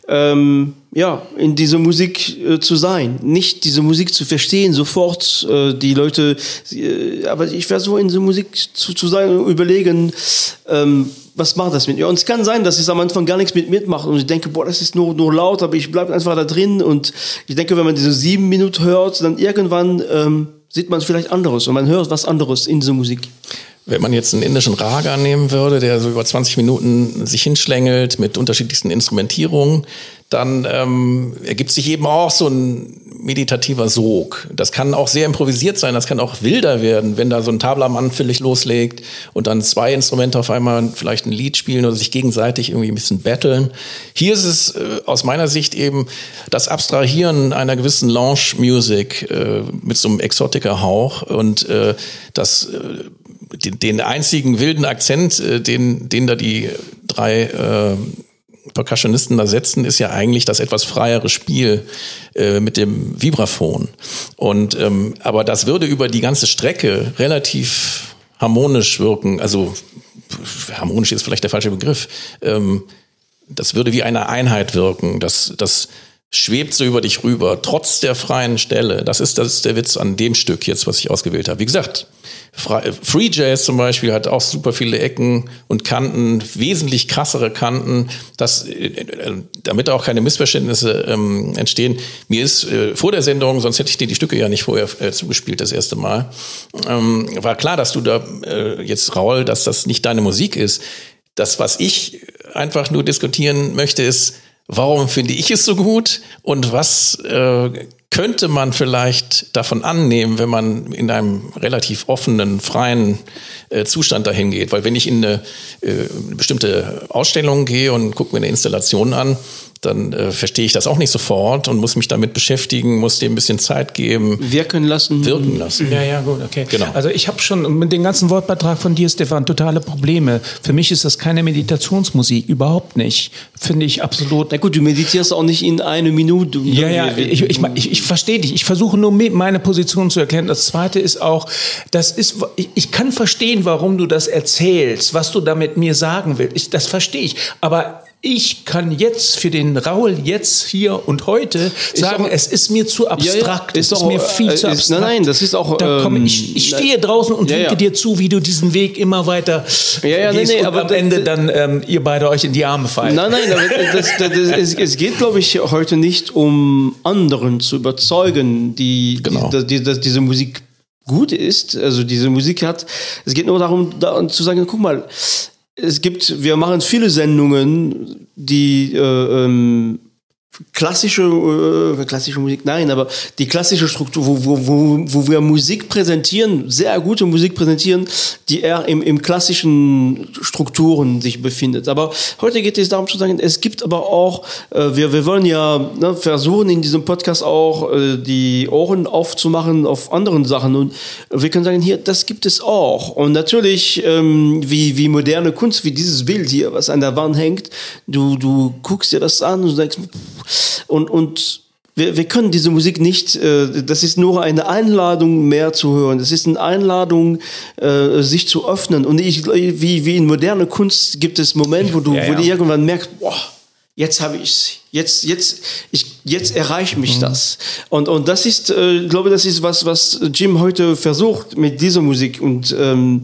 in dieser Musik zu sein, nicht diese Musik zu verstehen sofort, die Leute, aber ich versuche in dieser Musik zu sein und überlegen, was macht das mit mir? Und es kann sein, dass es am Anfang gar nichts mitmacht und ich denke, das ist nur laut, aber ich bleibe einfach da drin und ich denke, wenn man diese 7 Minuten hört, dann irgendwann sieht man vielleicht anderes und man hört was anderes in dieser Musik. Wenn man jetzt einen indischen Raga nehmen würde, der so über 20 Minuten sich hinschlängelt mit unterschiedlichsten Instrumentierungen, dann ergibt sich eben auch so ein meditativer Sog. Das kann auch sehr improvisiert sein, das kann auch wilder werden, wenn da so ein Tablamann völlig loslegt und dann 2 Instrumente auf einmal vielleicht ein Lied spielen oder sich gegenseitig irgendwie ein bisschen battlen. Hier ist es aus meiner Sicht eben das Abstrahieren einer gewissen Lounge-Music mit so einem Exotiker-Hauch und den einzigen wilden Akzent, den da die 3 Percussionisten da setzen, ist ja eigentlich das etwas freiere Spiel mit dem Vibraphon. Und aber das würde über die ganze Strecke relativ harmonisch wirken. Also harmonisch ist vielleicht der falsche Begriff. Das würde wie eine Einheit wirken. Das schwebt so über dich rüber, trotz der freien Stelle. Das ist der Witz an dem Stück jetzt, was ich ausgewählt habe. Wie gesagt, Free Jazz zum Beispiel hat auch super viele Ecken und Kanten, wesentlich krassere Kanten, damit auch keine Missverständnisse entstehen. Mir ist vor der Sendung, sonst hätte ich dir die Stücke ja nicht vorher zugespielt, das erste Mal, war klar, dass du da jetzt, Raul, dass das nicht deine Musik ist. Das, was ich einfach nur diskutieren möchte, ist, warum finde ich es so gut und was könnte man vielleicht davon annehmen, wenn man in einem relativ offenen, freien Zustand dahin geht? Weil wenn ich in eine bestimmte Ausstellung gehe und gucke mir eine Installation an, dann verstehe ich das auch nicht sofort und muss mich damit beschäftigen, muss dem ein bisschen Zeit geben. Wirken lassen. Ja, gut, okay. Genau. Also ich habe schon mit dem ganzen Wortbeitrag von dir, Stefan, totale Probleme. Für mich ist das keine Meditationsmusik, überhaupt nicht. Finde ich absolut. Na gut, du meditierst auch nicht in 1 Minute. Ja, ich verstehe dich. Ich versuche nur meine Position zu erklären. Das Zweite ist auch, ich kann verstehen, warum du das erzählst, was du damit mir sagen willst. Das verstehe ich. Aber ich kann jetzt für den Raul jetzt, hier und heute sagen, es ist mir zu abstrakt. Es ist mir viel zu abstrakt. Nein, das ist auch... Ich stehe draußen und winke dir zu, wie du diesen Weg immer weiter gehst und aber am Ende dann ihr beide euch in die Arme fallen. Nein, aber es geht, glaube ich, heute nicht um anderen zu überzeugen, diese Musik gut ist, also diese Musik hat. Es geht nur darum zu sagen, guck mal, wir machen viele Sendungen, die klassische Musik, nein, aber die klassische Struktur, wo wir Musik präsentieren, sehr gute Musik präsentieren, die eher im klassischen Strukturen sich befindet. Aber heute geht es darum zu sagen, es gibt aber auch, wir wollen ja versuchen in diesem Podcast auch die Ohren aufzumachen auf anderen Sachen und wir können sagen, hier, das gibt es auch. Und natürlich, wie moderne Kunst, wie dieses Bild hier, was an der Wand hängt, du guckst dir das an und sagst, und wir können diese Musik nicht, das ist nur eine Einladung mehr zu hören, das ist eine Einladung, sich zu öffnen und wie in moderne Kunst gibt es Momente, wo du irgendwann merkst, boah, jetzt habe ich's, jetzt erreicht mich das und das ist, ich glaube, das ist was Jim heute versucht mit dieser Musik und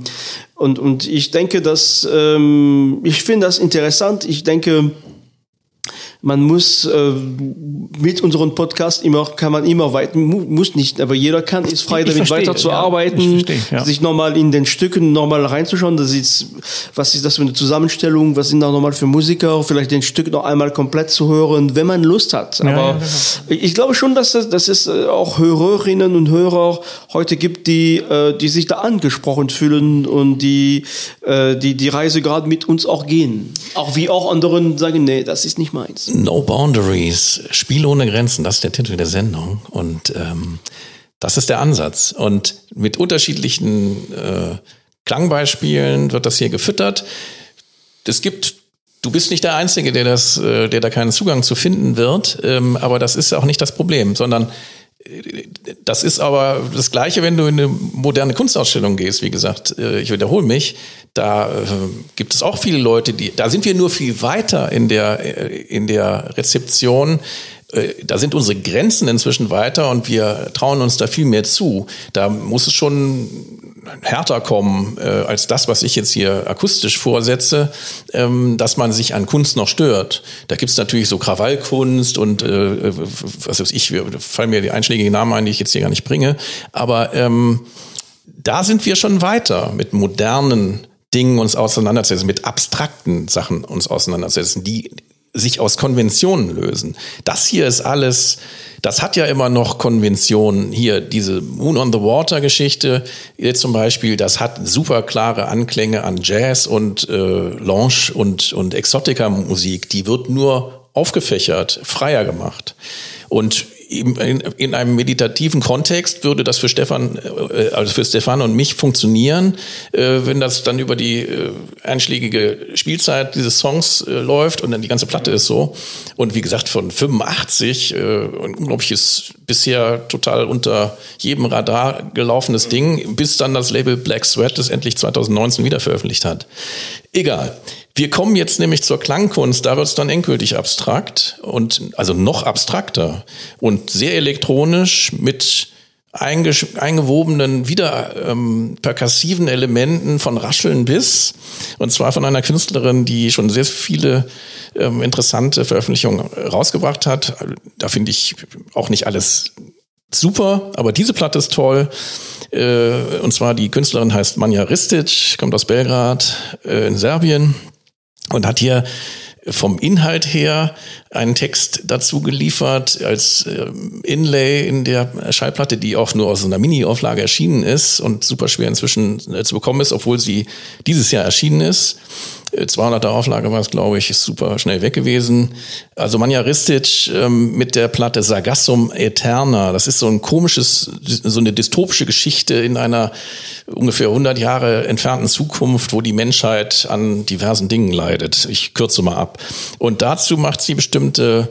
ich denke, dass ich finde das interessant, ich denke, man muss mit unserem Podcast kann man immer weiter, muss nicht, aber jeder ist frei, damit weiterzuarbeiten, sich nochmal in den Stücken nochmal reinzuschauen. Was ist das für eine Zusammenstellung, was sind da nochmal für Musiker, vielleicht den Stück noch einmal komplett zu hören, wenn man Lust hat. Aber ich glaube schon, dass es auch Hörerinnen und Hörer heute gibt, die sich da angesprochen fühlen und die Reise gerade mit uns auch gehen. Auch wie auch anderen sagen, nee, das ist nicht meins. No Boundaries, Spiel ohne Grenzen, das ist der Titel der Sendung und das ist der Ansatz und mit unterschiedlichen Klangbeispielen wird das hier gefüttert. Du bist nicht der Einzige, der da keinen Zugang zu finden wird, aber das ist auch nicht das Problem, sondern das ist aber das Gleiche, wenn du in eine moderne Kunstausstellung gehst. Wie gesagt, ich wiederhole mich, da gibt es auch viele Leute, da sind wir nur viel weiter in der Rezeption. Da sind unsere Grenzen inzwischen weiter und wir trauen uns da viel mehr zu. Da muss es schon härter kommen als das, was ich jetzt hier akustisch vorsetze, dass man sich an Kunst noch stört. Da gibt's natürlich so Krawallkunst und was weiß ich, fallen mir die einschlägigen Namen ein, die ich jetzt hier gar nicht bringe. Aber da sind wir schon weiter mit modernen Dingen uns auseinandersetzen, mit abstrakten Sachen uns auseinandersetzen, die sich aus Konventionen lösen. Das hier ist alles, das hat ja immer noch Konventionen. Hier, diese Moon on the Water Geschichte, jetzt zum Beispiel, das hat super klare Anklänge an Jazz und Lounge und Exotica-Musik. Die wird nur aufgefächert, freier gemacht. Und in einem meditativen Kontext würde das für Stefan und mich funktionieren, wenn das dann über die einschlägige Spielzeit dieses Songs läuft und dann die ganze Platte ist so. Und wie gesagt, von 85, ein unglaubliches, bisher total unter jedem Radar gelaufenes Ding, bis dann das Label Black Sweat es endlich 2019 wieder veröffentlicht hat. Egal. Wir kommen jetzt nämlich zur Klangkunst, da wird es dann endgültig abstrakt und also noch abstrakter und sehr elektronisch mit eingewobenen, wieder perkussiven Elementen von Rascheln bis, und zwar von einer Künstlerin, die schon sehr viele interessante Veröffentlichungen rausgebracht hat. Da finde ich auch nicht alles super, aber diese Platte ist toll. Und zwar die Künstlerin heißt Manja Ristic, kommt aus Belgrad in Serbien. Und hat hier vom Inhalt her einen Text dazu geliefert als Inlay in der Schallplatte, die auch nur aus einer Mini-Auflage erschienen ist und super schwer inzwischen zu bekommen ist, obwohl sie dieses Jahr erschienen ist. 200er Auflage war es, glaube ich, ist super schnell weg gewesen. Also Manja Ristic mit der Platte Sargassum Aeterna. Das ist so ein komisches, so eine dystopische Geschichte in einer ungefähr 100 Jahre entfernten Zukunft, wo die Menschheit an diversen Dingen leidet. Ich kürze mal ab. Und dazu macht sie bestimmte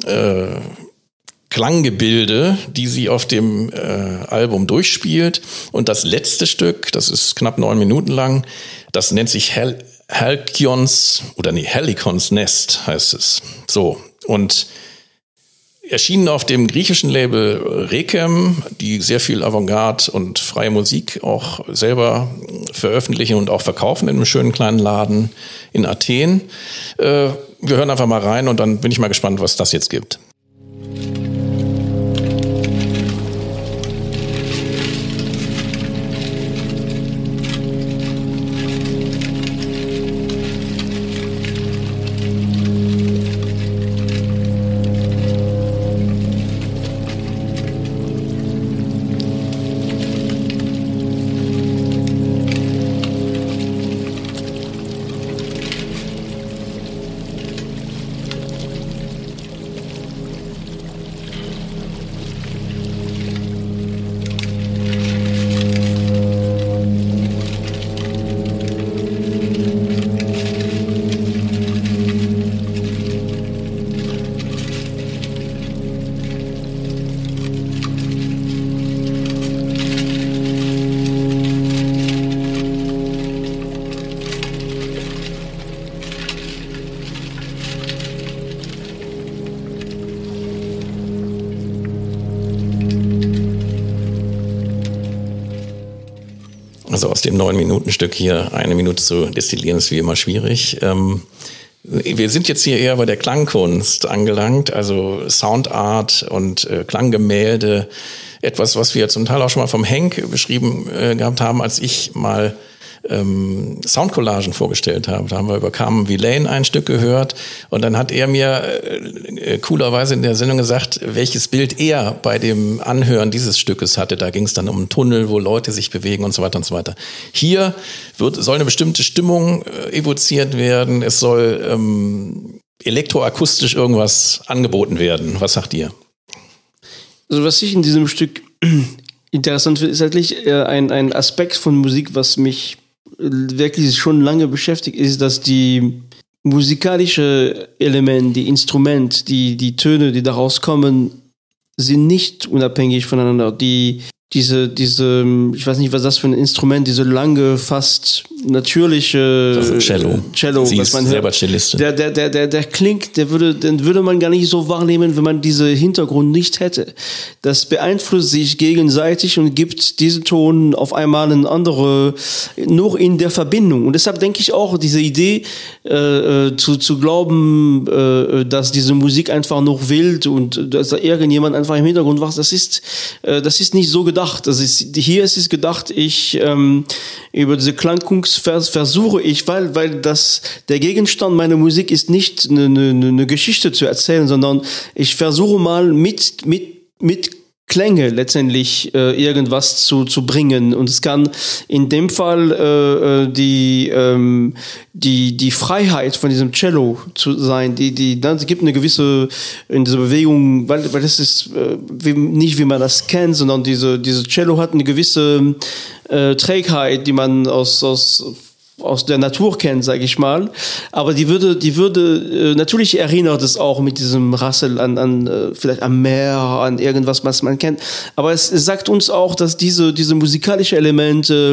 Klanggebilde, die sie auf dem Album durchspielt. Und das letzte Stück, das ist knapp 9 Minuten lang, das nennt sich Helikons Nest heißt es. So. Und erschienen auf dem griechischen Label Requiem, die sehr viel Avantgarde und freie Musik auch selber veröffentlichen und auch verkaufen in einem schönen kleinen Laden in Athen. Wir hören einfach mal rein und dann bin ich mal gespannt, was das jetzt gibt. Also aus dem 9-Minuten-Stück hier 1 Minute zu destillieren, ist wie immer schwierig. Wir sind jetzt hier eher bei der Klangkunst angelangt, also Soundart und Klanggemälde. Etwas, was wir zum Teil auch schon mal vom Henk beschrieben gehabt haben, als ich mal Soundcollagen vorgestellt habe. Da haben wir über Carmen Villain ein Stück gehört und dann hat er mir coolerweise in der Sendung gesagt, welches Bild er bei dem Anhören dieses Stückes hatte. Da ging es dann um einen Tunnel, wo Leute sich bewegen und so weiter und so weiter. Hier soll eine bestimmte Stimmung evoziert werden. Es soll elektroakustisch irgendwas angeboten werden. Was sagt ihr? Also was ich in diesem Stück interessant finde, ist eigentlich ein Aspekt von Musik, was mich wirklich schon lange beschäftigt, ist, dass die musikalische Element, die Instrument, die Töne, die daraus kommen, sind nicht unabhängig voneinander. Diese, ich weiß nicht, was das für ein Instrument, diese lange, fast natürliche das ist Cello, sie was man ist hört, selber Cellistin. Der klingt, den würde man gar nicht so wahrnehmen, wenn man diese Hintergrund nicht hätte. Das beeinflusst sich gegenseitig und gibt diesen Ton auf einmal eine andere, nur in der Verbindung. Und deshalb denke ich auch, diese Idee, zu glauben, dass diese Musik einfach noch wild und dass da irgendjemand einfach im Hintergrund wacht, das ist nicht so gedacht. Hier ist es gedacht, über diese Klangkunst versuche ich, weil der Gegenstand meiner Musik ist nicht eine Geschichte zu erzählen, sondern ich versuche mal mit Klänge letztendlich irgendwas zu bringen, und es kann in dem Fall die Freiheit von diesem Cello zu sein, es gibt eine gewisse in dieser Bewegung, weil das ist nicht wie man das kennt, sondern diese Cello hat eine gewisse Trägheit, die man aus der Natur kennt, sage ich mal, aber die würde natürlich erinnert es auch mit diesem Rassel an vielleicht am Meer, an irgendwas, was man kennt, aber es sagt uns auch, dass diese musikalische Elemente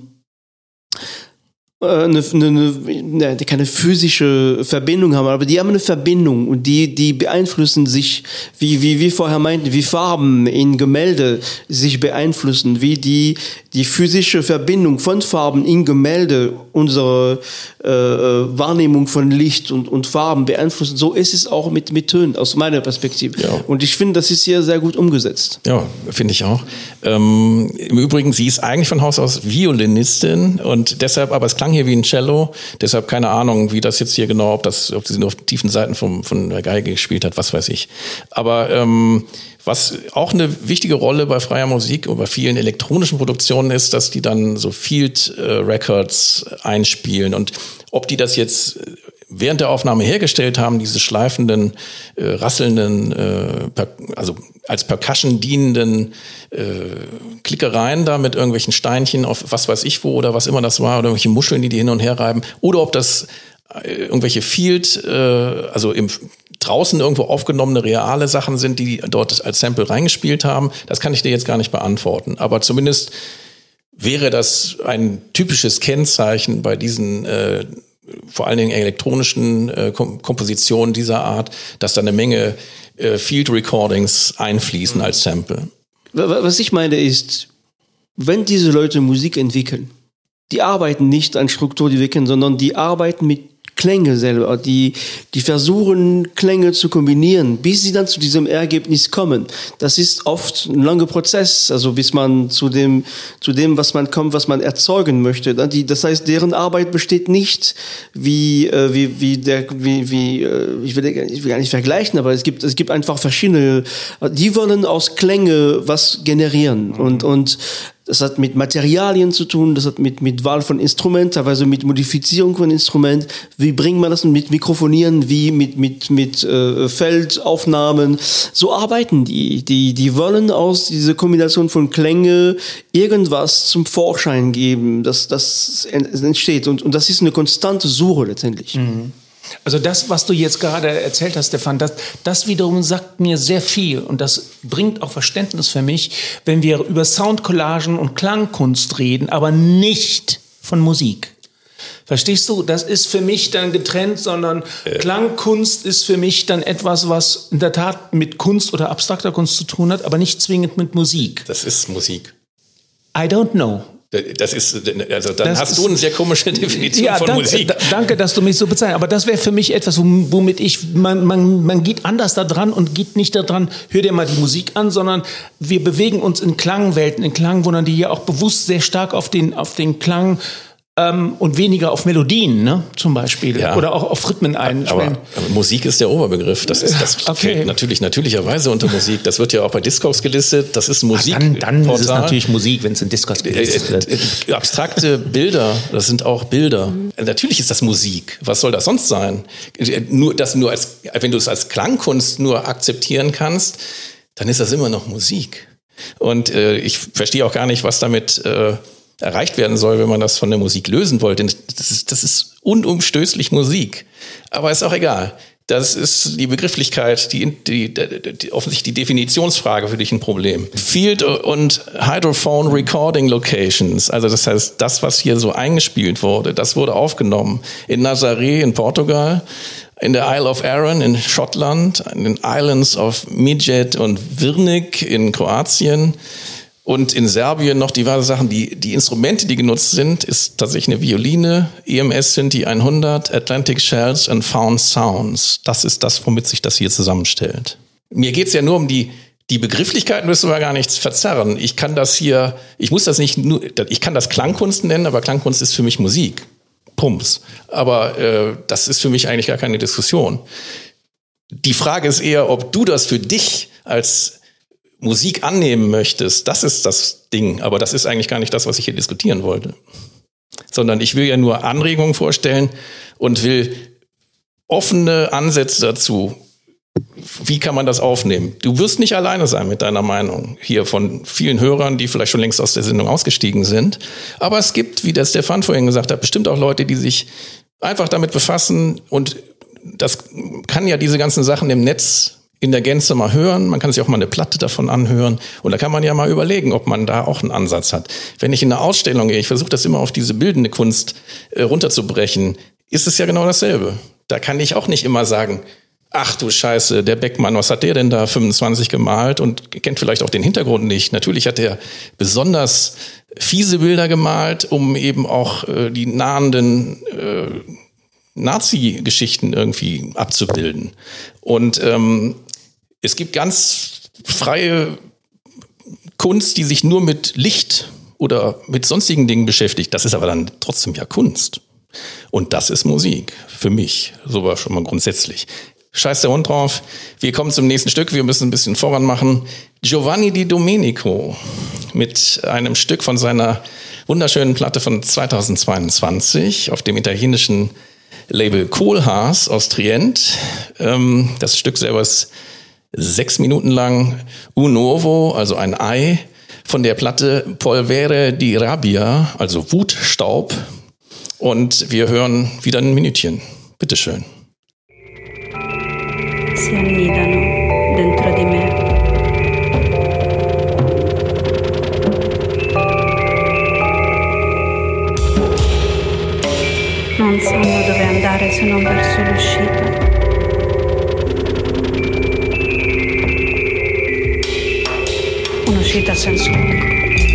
die keine physische Verbindung haben, aber die haben eine Verbindung, und die beeinflussen sich, wie wir vorher meinten, wie Farben in Gemälde sich beeinflussen, wie die physische Verbindung von Farben in Gemälde unsere Wahrnehmung von Licht und Farben beeinflussen. So ist es auch mit Tönen, aus meiner Perspektive. Ja. Und ich finde, das ist hier sehr gut umgesetzt. Ja, finde ich auch. Im Übrigen, sie ist eigentlich von Haus aus Violinistin, und deshalb, aber es klang hier wie ein Cello, deshalb keine Ahnung, wie das jetzt hier genau, ob sie nur auf tiefen Seiten von der Geige gespielt hat, was weiß ich. Aber was auch eine wichtige Rolle bei freier Musik und bei vielen elektronischen Produktionen ist, dass die dann so Field Records einspielen, und ob die das jetzt während der Aufnahme hergestellt haben, diese schleifenden, rasselnden, also als Percussion dienenden Klickereien da mit irgendwelchen Steinchen auf was weiß ich wo oder was immer das war, oder irgendwelche Muscheln, die hin und her reiben, oder ob das irgendwelche Field, also draußen irgendwo aufgenommene reale Sachen sind, die dort als Sample reingespielt haben. Das kann ich dir jetzt gar nicht beantworten. Aber zumindest wäre das ein typisches Kennzeichen bei diesen vor allen Dingen elektronischen Kompositionen dieser Art, dass da eine Menge Field Recordings einfließen als Sample. Was ich meine ist, wenn diese Leute Musik entwickeln, die arbeiten nicht an Struktur, die wir kennen, sondern die arbeiten mit Klänge selber, die versuchen, Klänge zu kombinieren, bis sie dann zu diesem Ergebnis kommen. Das ist oft ein langer Prozess, also bis man zu dem, was man kommt, was man erzeugen möchte. Das heißt, deren Arbeit besteht nicht ich will gar nicht vergleichen, aber es gibt einfach verschiedene, die wollen aus Klänge was generieren, und das hat mit Materialien zu tun, das hat mit Wahl von Instrument, teilweise mit Modifizierung von Instrument. Wie bringt man das mit Mikrofonieren, wie mit Feldaufnahmen? So arbeiten die. Die wollen aus dieser Kombination von Klänge irgendwas zum Vorschein geben, das entsteht. Und das ist eine konstante Suche letztendlich. Mhm. Also das, was du jetzt gerade erzählt hast, Stefan, das wiederum sagt mir sehr viel, und das bringt auch Verständnis für mich, wenn wir über Soundcollagen und Klangkunst reden, aber nicht von Musik. Verstehst du? Das ist für mich dann getrennt, sondern Klangkunst ist für mich dann etwas, was in der Tat mit Kunst oder abstrakter Kunst zu tun hat, aber nicht zwingend mit Musik. Das ist Musik. I don't know. Das ist, also dann hast du eine sehr komische Definition von Musik. Danke, dass du mich so bezeichnest. Aber das wäre für mich etwas, womit man geht anders da dran und geht nicht da dran, hör dir mal die Musik an, sondern wir bewegen uns in Klangwelten, in Klangwundern, die ja auch bewusst sehr stark auf den Klang und weniger auf Melodien, ne, zum Beispiel. Ja. Oder auch auf Rhythmen einspielen. Aber Musik ist der Oberbegriff. Das fällt natürlicherweise unter Musik. Das wird ja auch bei Discogs gelistet. Das ist Musik. Dann ist es natürlich Musik, wenn es in Discogs gelistet wird. Abstrakte Bilder, das sind auch Bilder. Natürlich ist das Musik. Was soll das sonst sein? Wenn du es als Klangkunst nur akzeptieren kannst, dann ist das immer noch Musik. Und ich verstehe auch gar nicht, was damit erreicht werden soll, wenn man das von der Musik lösen wollte. Das ist unumstößlich Musik. Aber ist auch egal. Das ist die Begrifflichkeit, die offensichtlich die Definitionsfrage für dich ein Problem. Field und Hydrophone Recording Locations, also das heißt, das, was hier so eingespielt wurde, das wurde aufgenommen in Nazaré in Portugal, in der Isle of Arran in Schottland, in den Islands of Midget und Virnik in Kroatien, und in Serbien noch diverse Sachen. Die Instrumente, die genutzt sind, ist tatsächlich eine Violine, EMS Synthi 100, Atlantic Shells und Found Sounds. Das ist das, womit sich das hier zusammenstellt. Mir geht's ja nur um die Die Begrifflichkeiten müssen wir gar nichts verzerren. Ich kann das Klangkunst nennen, aber Klangkunst ist für mich Musik. Pumps. Aber das ist für mich eigentlich gar keine Diskussion. Die Frage ist eher, ob du das für dich als Musik annehmen möchtest. Das ist das Ding. Aber das ist eigentlich gar nicht das, was ich hier diskutieren wollte. Sondern ich will ja nur Anregungen vorstellen und will offene Ansätze dazu. Wie kann man das aufnehmen? Du wirst nicht alleine sein mit deiner Meinung hier von vielen Hörern, die vielleicht schon längst aus der Sendung ausgestiegen sind. Aber es gibt, wie der Stefan vorhin gesagt hat, bestimmt auch Leute, die sich einfach damit befassen. Und das kann ja diese ganzen Sachen im Netz in der Gänze mal hören. Man kann sich auch mal eine Platte davon anhören. Und da kann man ja mal überlegen, ob man da auch einen Ansatz hat. Wenn ich in eine Ausstellung gehe, ich versuche das immer auf diese bildende Kunst runterzubrechen, ist es ja genau dasselbe. Da kann ich auch nicht immer sagen, ach du Scheiße, der Beckmann, was hat der denn da 25 gemalt und kennt vielleicht auch den Hintergrund nicht. Natürlich hat er besonders fiese Bilder gemalt, um eben auch die nahenden Nazi-Geschichten irgendwie abzubilden. Und es gibt ganz freie Kunst, die sich nur mit Licht oder mit sonstigen Dingen beschäftigt. Das ist aber dann trotzdem ja Kunst. Und das ist Musik, für mich, sowas schon mal grundsätzlich. Scheiß der Hund drauf. Wir kommen zum nächsten Stück. Wir müssen ein bisschen voran machen. Giovanni Di Domenico mit einem Stück von seiner wunderschönen Platte von 2022 auf dem italienischen Label Kohlhaas aus Trient. Das Stück selber ist 6 Minuten lang. Un uovo, also ein Ei. Von der Platte Polvere di Rabbia, also Wutstaub. Und wir hören wieder ein Minütchen. Bitteschön. Si annidano dentro di me. Non sanno dove andare se non verso l'uscita. Un'uscita a senso unico.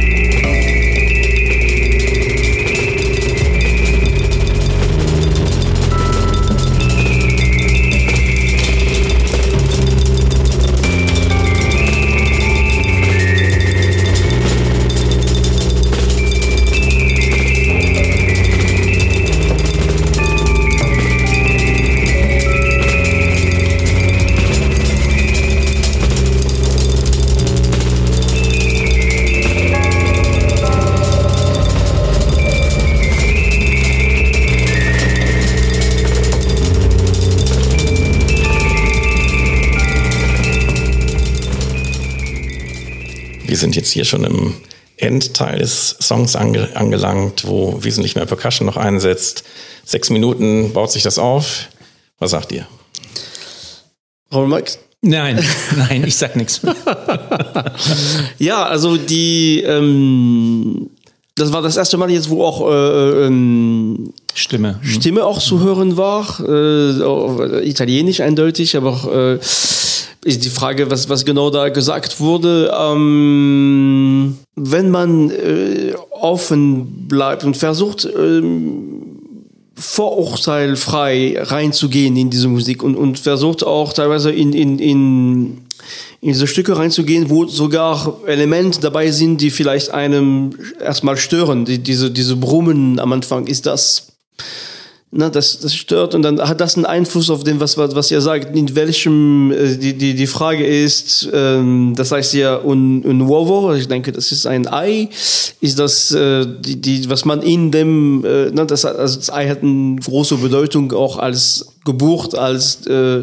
Wir sind jetzt hier schon im Endteil des Songs angelangt, wo wesentlich mehr Percussion noch einsetzt. 6 Minuten baut sich das auf. Was sagt ihr? Paul Max? Nein, ich sag nichts. Ja, also das war das erste Mal jetzt, wo auch Stimme auch zu hören war. Italienisch eindeutig, aber auch ist die Frage, was genau da gesagt wurde. Wenn man offen bleibt und versucht, vorurteilfrei reinzugehen in diese Musik und versucht auch teilweise in diese Stücke reinzugehen, wo sogar Elemente dabei sind, die vielleicht einem erstmal stören. Diese Brummen am Anfang, ist das stört, und dann hat das einen Einfluss auf den, was ihr sagt, in welchem, die Frage ist, das heißt ja un uovo, ich denke, das ist ein Ei, ist das, was man in dem, das Ei hat eine große Bedeutung auch als Geburt, als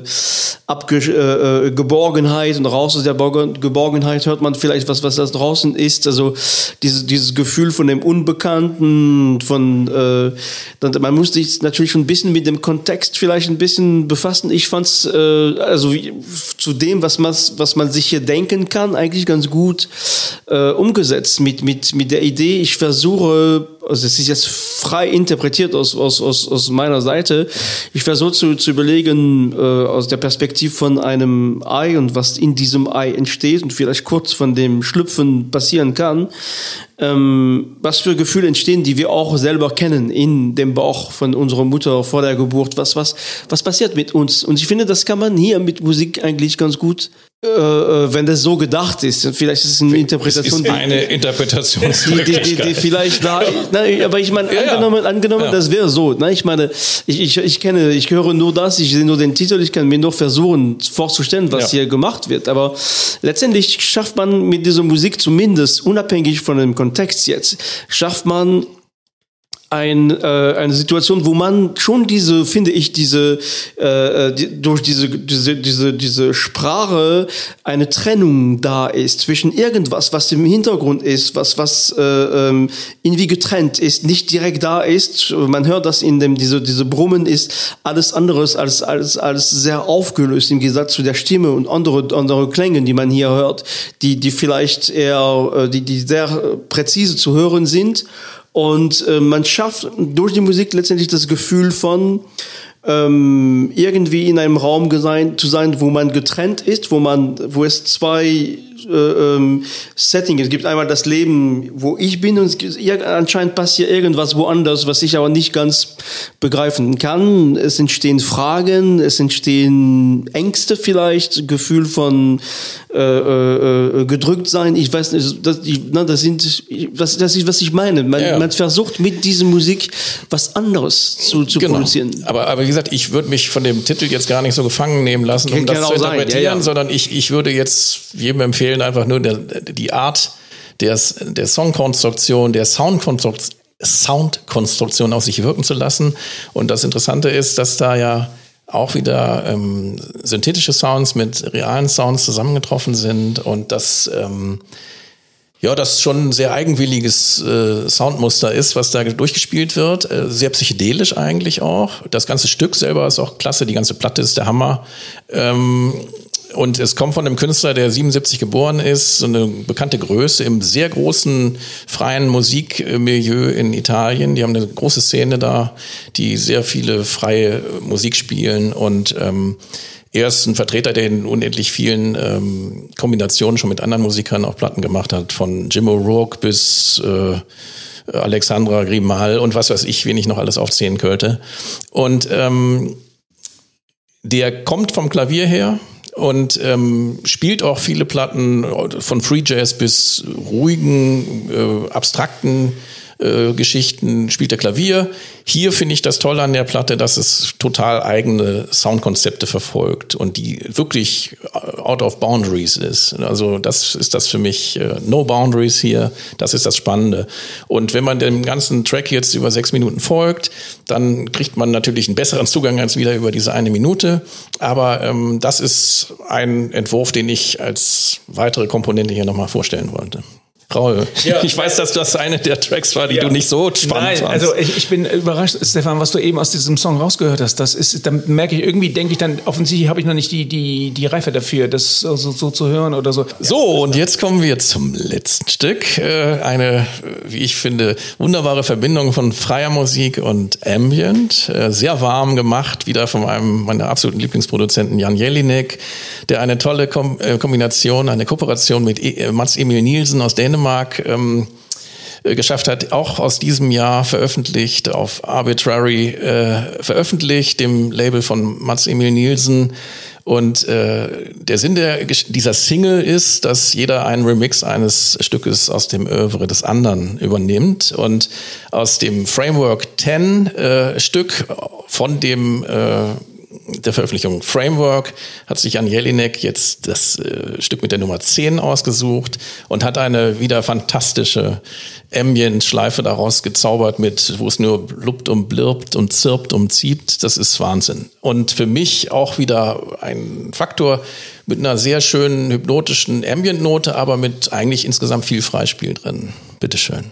Geborgenheit, und raus aus der Geborgenheit hört man vielleicht was das draußen ist, also dieses Gefühl von dem Unbekannten, man muss sich natürlich schon ein bisschen mit dem Kontext vielleicht ein bisschen befassen. Ich fand's zu dem, was man sich hier denken kann, eigentlich ganz gut umgesetzt mit der Idee, ich versuche also es ist jetzt frei interpretiert aus meiner Seite. Ich versuche zu überlegen, aus der Perspektive von einem Ei und was in diesem Ei entsteht und vielleicht kurz von dem Schlüpfen passieren kann, was für Gefühle entstehen, die wir auch selber kennen in dem Bauch von unserer Mutter vor der Geburt. Was passiert mit uns? Und ich finde, das kann man hier mit Musik eigentlich ganz gut, wenn das so gedacht ist. Vielleicht ist es eine Interpretation. Es ist eine Interpretation, die vielleicht da. Nein, aber ich meine, angenommen, das wäre so. Ne? Ich meine, ich höre nur das, ich sehe nur den Titel, ich kann mir nur versuchen vorzustellen, was hier gemacht wird. Aber letztendlich schafft man mit dieser Musik zumindest, unabhängig von dem Kontext jetzt, schafft man eine Situation, wo man schon durch diese Sprache eine Trennung da ist zwischen irgendwas, was im Hintergrund ist, was irgendwie getrennt ist, nicht direkt da ist. Man hört, dass in dem diese Brummen ist alles anderes als sehr aufgelöst im Gegensatz zu der Stimme und andere Klänge, die man hier hört, die vielleicht eher die sehr präzise zu hören sind. Und man schafft durch die Musik letztendlich das Gefühl von irgendwie in einem Raum zu sein, wo man getrennt ist, wo es zwei Settings. Es gibt einmal das Leben, wo ich bin, und anscheinend passiert irgendwas woanders, was ich aber nicht ganz begreifen kann. Es entstehen Fragen, es entstehen Ängste vielleicht, Gefühl von gedrückt sein. Ich weiß nicht, das ist, was ich meine. Man versucht mit dieser Musik was anderes zu produzieren. Aber wie gesagt, ich würde mich von dem Titel jetzt gar nicht so gefangen nehmen lassen, um das zu interpretieren, sondern ich würde jetzt jedem empfehlen, einfach nur die Art der Songkonstruktion, der Soundkonstruktion auf sich wirken zu lassen. Und das Interessante ist, dass da ja auch wieder synthetische Sounds mit realen Sounds zusammengetroffen sind und das schon ein sehr eigenwilliges Soundmuster ist, was da durchgespielt wird. Sehr psychedelisch eigentlich auch. Das ganze Stück selber ist auch klasse, die ganze Platte ist der Hammer. Und es kommt von einem Künstler, der 77 geboren ist, so eine bekannte Größe im sehr großen freien Musikmilieu in Italien. Die haben eine große Szene da, die sehr viele freie Musik spielen und er ist ein Vertreter, der in unendlich vielen Kombinationen schon mit anderen Musikern auch Platten gemacht hat, von Jim O'Rourke bis Alexandra Grimal und was weiß ich, wen ich noch alles aufzählen könnte. Und der kommt vom Klavier her und spielt auch viele Platten von Free Jazz bis ruhigen, abstrakten Geschichten, spielt der Klavier. Hier finde ich das toll an der Platte, dass es total eigene Soundkonzepte verfolgt und die wirklich out of boundaries ist. Also das ist das für mich, no boundaries hier, das ist das Spannende. Und wenn man dem ganzen Track jetzt über 6 Minuten folgt, dann kriegt man natürlich einen besseren Zugang als wieder über diese 1 Minute. Aber das ist ein Entwurf, den ich als weitere Komponente hier nochmal vorstellen wollte. Raul, ich weiß, dass das eine der Tracks war, die du nicht so spannend fandst. Also ich bin überrascht, Stefan, was du eben aus diesem Song rausgehört hast. Dann merke ich irgendwie, denke ich dann, offensichtlich habe ich noch nicht die Reife dafür, das so zu hören oder so. So, und jetzt kommen wir zum letzten Stück. Eine, wie ich finde, wunderbare Verbindung von freier Musik und Ambient. Sehr warm gemacht, wieder von einem meiner absoluten Lieblingsproduzenten, Jan Jelinek, der eine tolle Kombination, eine Kooperation mit Mats Emil Nielsen aus Dänemark geschafft hat, auch aus diesem Jahr veröffentlicht, auf Arbitrary veröffentlicht, dem Label von Mats Emil Nielsen. Und der Sinn dieser Single ist, dass jeder einen Remix eines Stückes aus dem Œuvre des anderen übernimmt. Und aus dem Framework 10 Stück von der Veröffentlichung Framework hat sich Jan Jelinek jetzt das Stück mit der Nummer 10 ausgesucht und hat eine wieder fantastische Ambient-Schleife daraus gezaubert wo es nur blubbt und blirbt und zirpt und zieht. Das ist Wahnsinn. Und für mich auch wieder ein Faktor mit einer sehr schönen hypnotischen Ambient-Note, aber mit eigentlich insgesamt viel Freispiel drin. Bitteschön.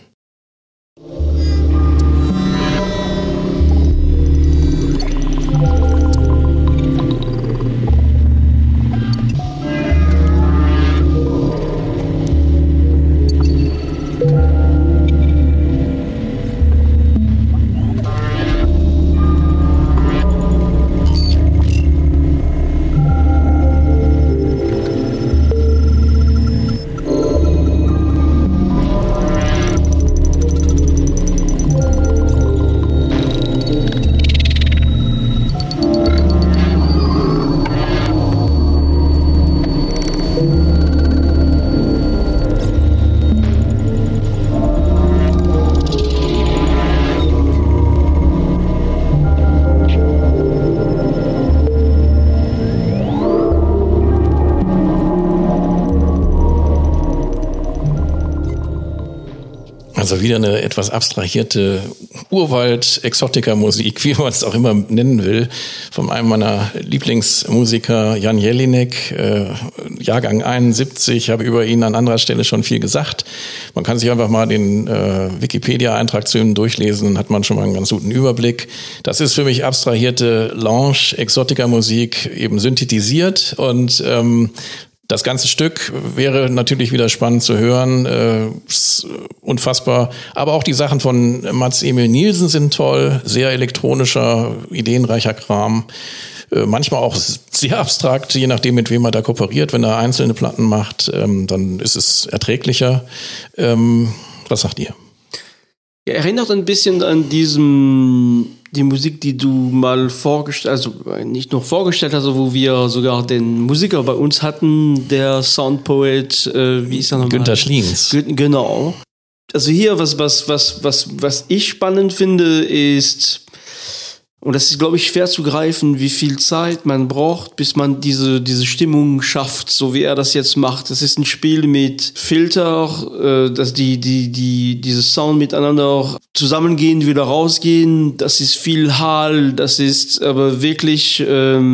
Also wieder eine etwas abstrahierte Urwald-Exotika-Musik, wie man es auch immer nennen will, von einem meiner Lieblingsmusiker, Jan Jelinek, Jahrgang 71, habe über ihn an anderer Stelle schon viel gesagt. Man kann sich einfach mal den Wikipedia-Eintrag zu ihm durchlesen, dann hat man schon mal einen ganz guten Überblick. Das ist für mich abstrahierte Lounge-Exotika-Musik, eben synthetisiert, und das ganze Stück wäre natürlich wieder spannend zu hören, unfassbar. Aber auch die Sachen von Mats Emil Nielsen sind toll, sehr elektronischer, ideenreicher Kram. Manchmal auch sehr abstrakt, je nachdem, mit wem man da kooperiert. Wenn er einzelne Platten macht, dann ist es erträglicher. Was sagt ihr? Ja, erinnert ein bisschen an die Musik, die du mal vorgestellt, also nicht nur vorgestellt hast, wo wir sogar den Musiker bei uns hatten, der Soundpoet, wie ist er nochmal? Günter Schliens. Genau. Also hier, was ich spannend finde, ist, und das ist, glaube ich, schwer zu greifen, wie viel Zeit man braucht, bis man diese Stimmung schafft, so wie er das jetzt macht. Das ist ein Spiel mit Filter, dass diese Sound miteinander zusammengehen, wieder rausgehen. Das ist viel Hall, das ist aber wirklich,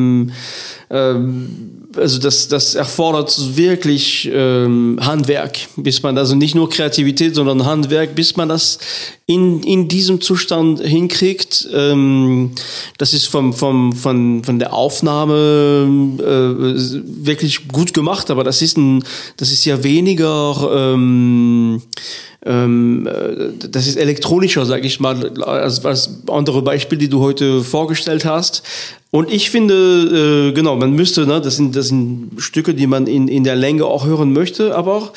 also das erfordert wirklich Handwerk, bis man, also nicht nur Kreativität, sondern Handwerk, bis man das in diesem Zustand hinkriegt. Das ist von der Aufnahme wirklich gut gemacht, aber das ist ja weniger das ist elektronischer, sage ich mal, als andere Beispiele, die du heute vorgestellt hast. Und ich finde, genau, man müsste, ne, das sind Stücke, die man in der Länge auch hören möchte, aber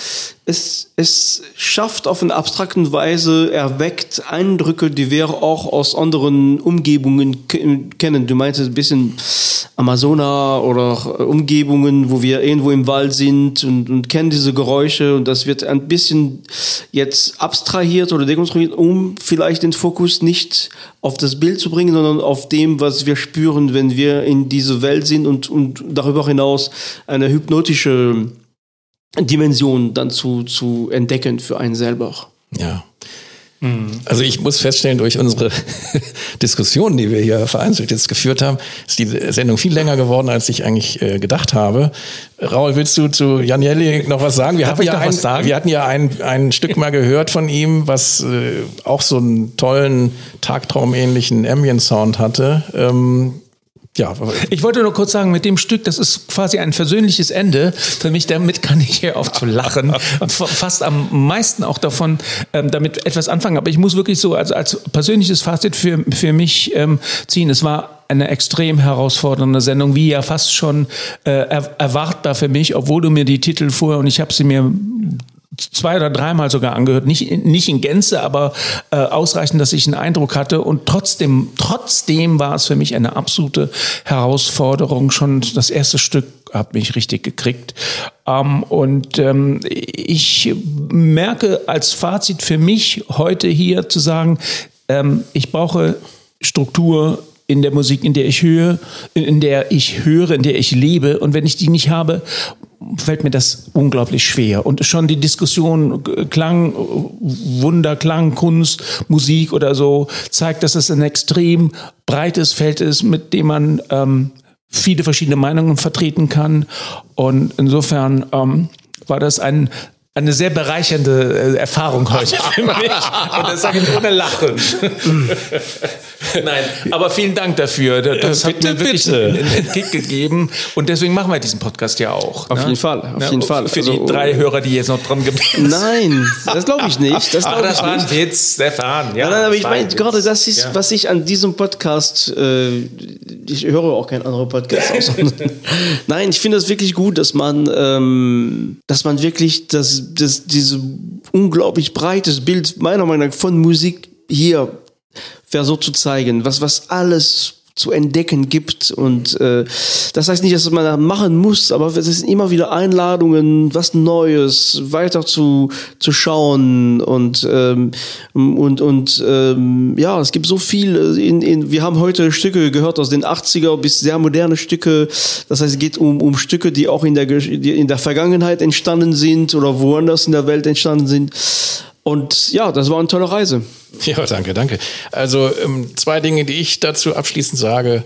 es schafft auf eine abstrakte Weise, erweckt Eindrücke, die wir auch aus anderen Umgebungen kennen. Du meintest ein bisschen Amazona oder Umgebungen, wo wir irgendwo im Wald sind und kennen diese Geräusche, und das wird ein bisschen jetzt abstrahiert oder dekonstruiert, um vielleicht den Fokus nicht auf das Bild zu bringen, sondern auf dem, was wir spüren, wenn wir in diese Welt sind, und darüber hinaus eine hypnotische Dimension dann zu entdecken für einen selber. Ja. Also ich muss feststellen, durch unsere Diskussionen, die wir hier vereinzelt jetzt geführt haben, ist die Sendung viel länger geworden, als ich eigentlich gedacht habe. Raul, willst du zu Jan Jelinek noch was sagen? Wir hatten ja ein Stück mal gehört von ihm, was auch so einen tollen, tagtraumähnlichen Ambient-Sound hatte. Ja, ich wollte nur kurz sagen, mit dem Stück, das ist quasi ein versöhnliches Ende. Für mich, damit kann ich hier auf zu lachen. Fast am meisten auch davon, damit etwas anfangen. Aber ich muss wirklich so als persönliches Fazit für mich ziehen. Es war eine extrem herausfordernde Sendung, wie ja fast schon erwartbar für mich, obwohl du mir die Titel vorher, und ich habe sie mir 2 oder 3 Mal sogar angehört, nicht in Gänze, aber ausreichend, dass ich einen Eindruck hatte, und trotzdem war es für mich eine absolute Herausforderung. Schon das erste Stück hat mich richtig gekriegt, und ich merke als Fazit für mich heute hier zu sagen, ich brauche Struktur in der Musik, in der ich höre, in der ich lebe, und wenn ich die nicht habe, fällt mir das unglaublich schwer. Und schon die Diskussion Klangkunst, Musik oder so zeigt, dass es ein extrem breites Feld ist, mit dem man viele verschiedene Meinungen vertreten kann. Und insofern war das eine sehr bereichernde Erfahrung heute für mich. Und das sage ich ohne Lachen. Nein, aber vielen Dank dafür. Das hat mir wirklich einen Kick gegeben. Und deswegen machen wir diesen Podcast ja auch. Auf jeden Fall. Für die 3 Hörer, die jetzt noch dran geblieben sind. Nein, das glaube ich nicht. Das war ein Witz, Stefan. Ja, nein, aber ich meine, gerade das ist, was ich an diesem Podcast, ich höre auch keinen anderen Podcast aus. Nein, ich finde es wirklich gut, dass man wirklich dieses unglaublich breites Bild meiner Meinung nach von Musik hier versucht zu zeigen, was alles zu entdecken gibt. Und das heißt nicht, dass man das machen muss, aber es sind immer wieder Einladungen, was Neues weiter zu schauen. Und ja, es gibt so viel. Wir haben heute Stücke gehört aus den 80er bis sehr moderne Stücke. Das heißt, es geht um Stücke, die auch in der Vergangenheit entstanden sind oder woanders in der Welt entstanden sind. Und ja, das war eine tolle Reise. Ja, danke. Also 2 Dinge, die ich dazu abschließend sage.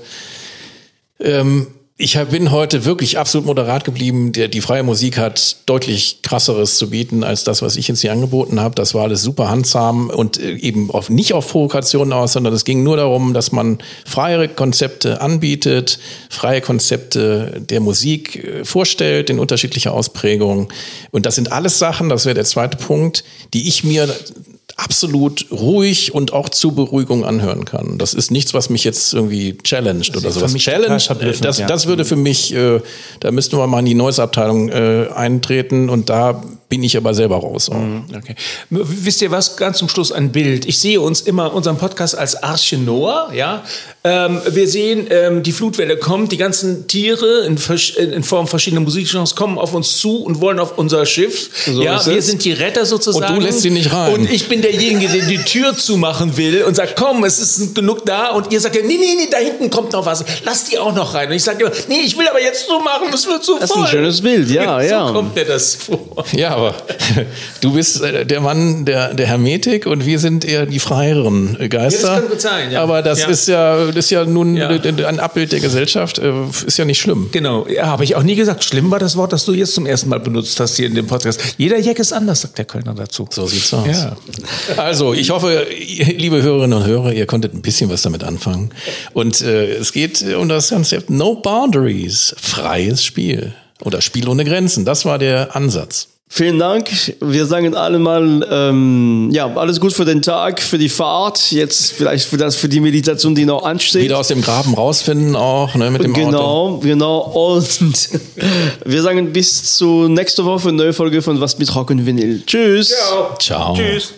Ich bin heute wirklich absolut moderat geblieben. Die freie Musik hat deutlich krasseres zu bieten als das, was ich jetzt hier angeboten habe. Das war alles super handzahm und eben nicht auf Provokationen aus, sondern es ging nur darum, dass man freiere Konzepte anbietet, freie Konzepte der Musik vorstellt in unterschiedlicher Ausprägung. Und das sind alles Sachen, das wäre der zweite Punkt, die ich mir absolut ruhig und auch zur Beruhigung anhören kann. Das ist nichts, was mich jetzt irgendwie challenged oder sowas. Das würde für mich, da müssten wir mal in die Noise-Abteilung eintreten und da bin ich aber selber raus. Okay. Wisst ihr was? Ganz zum Schluss ein Bild. Ich sehe uns immer, unseren Podcast als Arche Noah, ja. Wir sehen, die Flutwelle kommt, die ganzen Tiere in Form verschiedener Musikgenres kommen auf uns zu und wollen auf unser Schiff. So ja, wir sind die Retter sozusagen. Und du lässt sie nicht rein. Und ich bin derjenige, der die Tür zumachen will und sagt, komm, es ist genug da. Und ihr sagt, nee, da hinten kommt noch was. Lass die auch noch rein. Und ich sage immer, nee, ich will aber jetzt so machen, das wird so voll. Das ist ein schönes Bild, ja. So kommt mir das vor. Ja, aber du bist der Mann der Hermetik und wir sind eher die freieren Geister. Ja, das kann gut sein, ja. Aber das ist ja nun ein Abbild der Gesellschaft, ist ja nicht schlimm. Genau, ja, habe ich auch nie gesagt. Schlimm war das Wort, das du jetzt zum ersten Mal benutzt hast hier in dem Podcast. Jeder Jack ist anders, sagt der Kölner dazu. So sieht's aus. Ja. Also, ich hoffe, liebe Hörerinnen und Hörer, ihr konntet ein bisschen was damit anfangen. Und es geht um das Konzept No Boundaries, freies Spiel oder Spiel ohne Grenzen. Das war der Ansatz. Vielen Dank. Wir sagen alle mal, alles gut für den Tag, für die Fahrt, jetzt vielleicht für die Meditation, die noch ansteht. Wieder aus dem Graben rausfinden auch, ne, mit dem Auto. Genau. Und wir sagen bis zu nächste Woche, eine neue Folge von Was mit Rock und Vinyl. Tschüss. Ciao. Tschüss.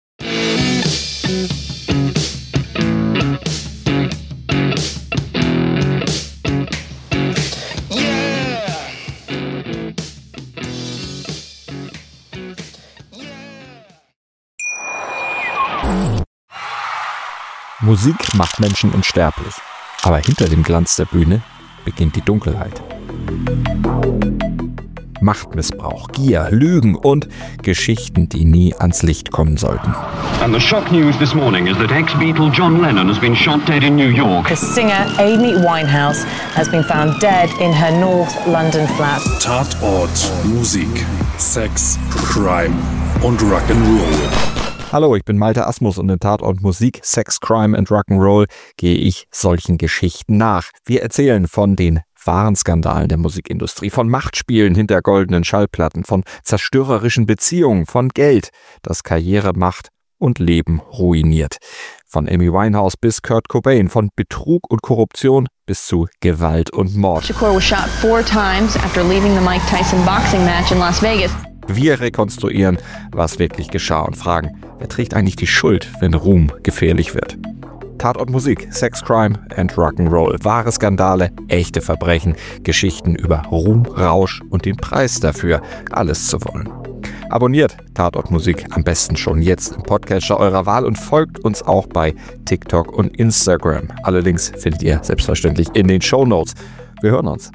Musik macht Menschen unsterblich. Aber hinter dem Glanz der Bühne beginnt die Dunkelheit. Machtmissbrauch, Gier, Lügen und Geschichten, die nie ans Licht kommen sollten. And the shock news this morning is that ex-Beatle John Lennon has been shot dead in New York. The singer Amy Winehouse has been found dead in her North London flat. Tatort, Musik, Sex, Crime und Rock'n'Roll. Hallo, ich bin Malte Asmus und in Tatort Musik, Sex, Crime and Rock'n'Roll gehe ich solchen Geschichten nach. Wir erzählen von den wahren Skandalen der Musikindustrie, von Machtspielen hinter goldenen Schallplatten, von zerstörerischen Beziehungen, von Geld, das Karriere macht und Leben ruiniert. Von Amy Winehouse bis Kurt Cobain, von Betrug und Korruption bis zu Gewalt und Mord. Shakur was shot 4 times after leaving the Mike Tyson boxing match in Las Vegas. Wir rekonstruieren, was wirklich geschah und fragen, wer trägt eigentlich die Schuld, wenn Ruhm gefährlich wird? Tatort Musik, Sex, Crime and Rock'n'Roll. Wahre Skandale, echte Verbrechen, Geschichten über Ruhm, Rausch und den Preis dafür, alles zu wollen. Abonniert Tatort Musik am besten schon jetzt im Podcatcher eurer Wahl und folgt uns auch bei TikTok und Instagram. Alle Links findet ihr selbstverständlich in den Shownotes. Wir hören uns.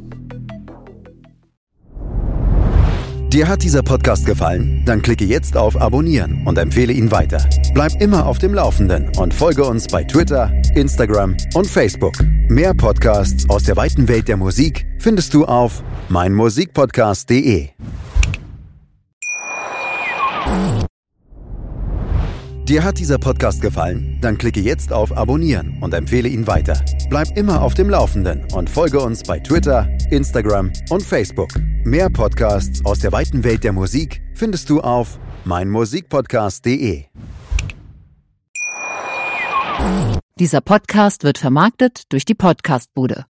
Dir hat dieser Podcast gefallen? Dann klicke jetzt auf Abonnieren und empfehle ihn weiter. Bleib immer auf dem Laufenden und folge uns bei Twitter, Instagram und Facebook. Mehr Podcasts aus der weiten Welt der Musik findest du auf meinmusikpodcast.de. Dir hat dieser Podcast gefallen? Dann klicke jetzt auf Abonnieren und empfehle ihn weiter. Bleib immer auf dem Laufenden und folge uns bei Twitter, Instagram und Facebook. Mehr Podcasts aus der weiten Welt der Musik findest du auf meinmusikpodcast.de. Dieser Podcast wird vermarktet durch die Podcastbude.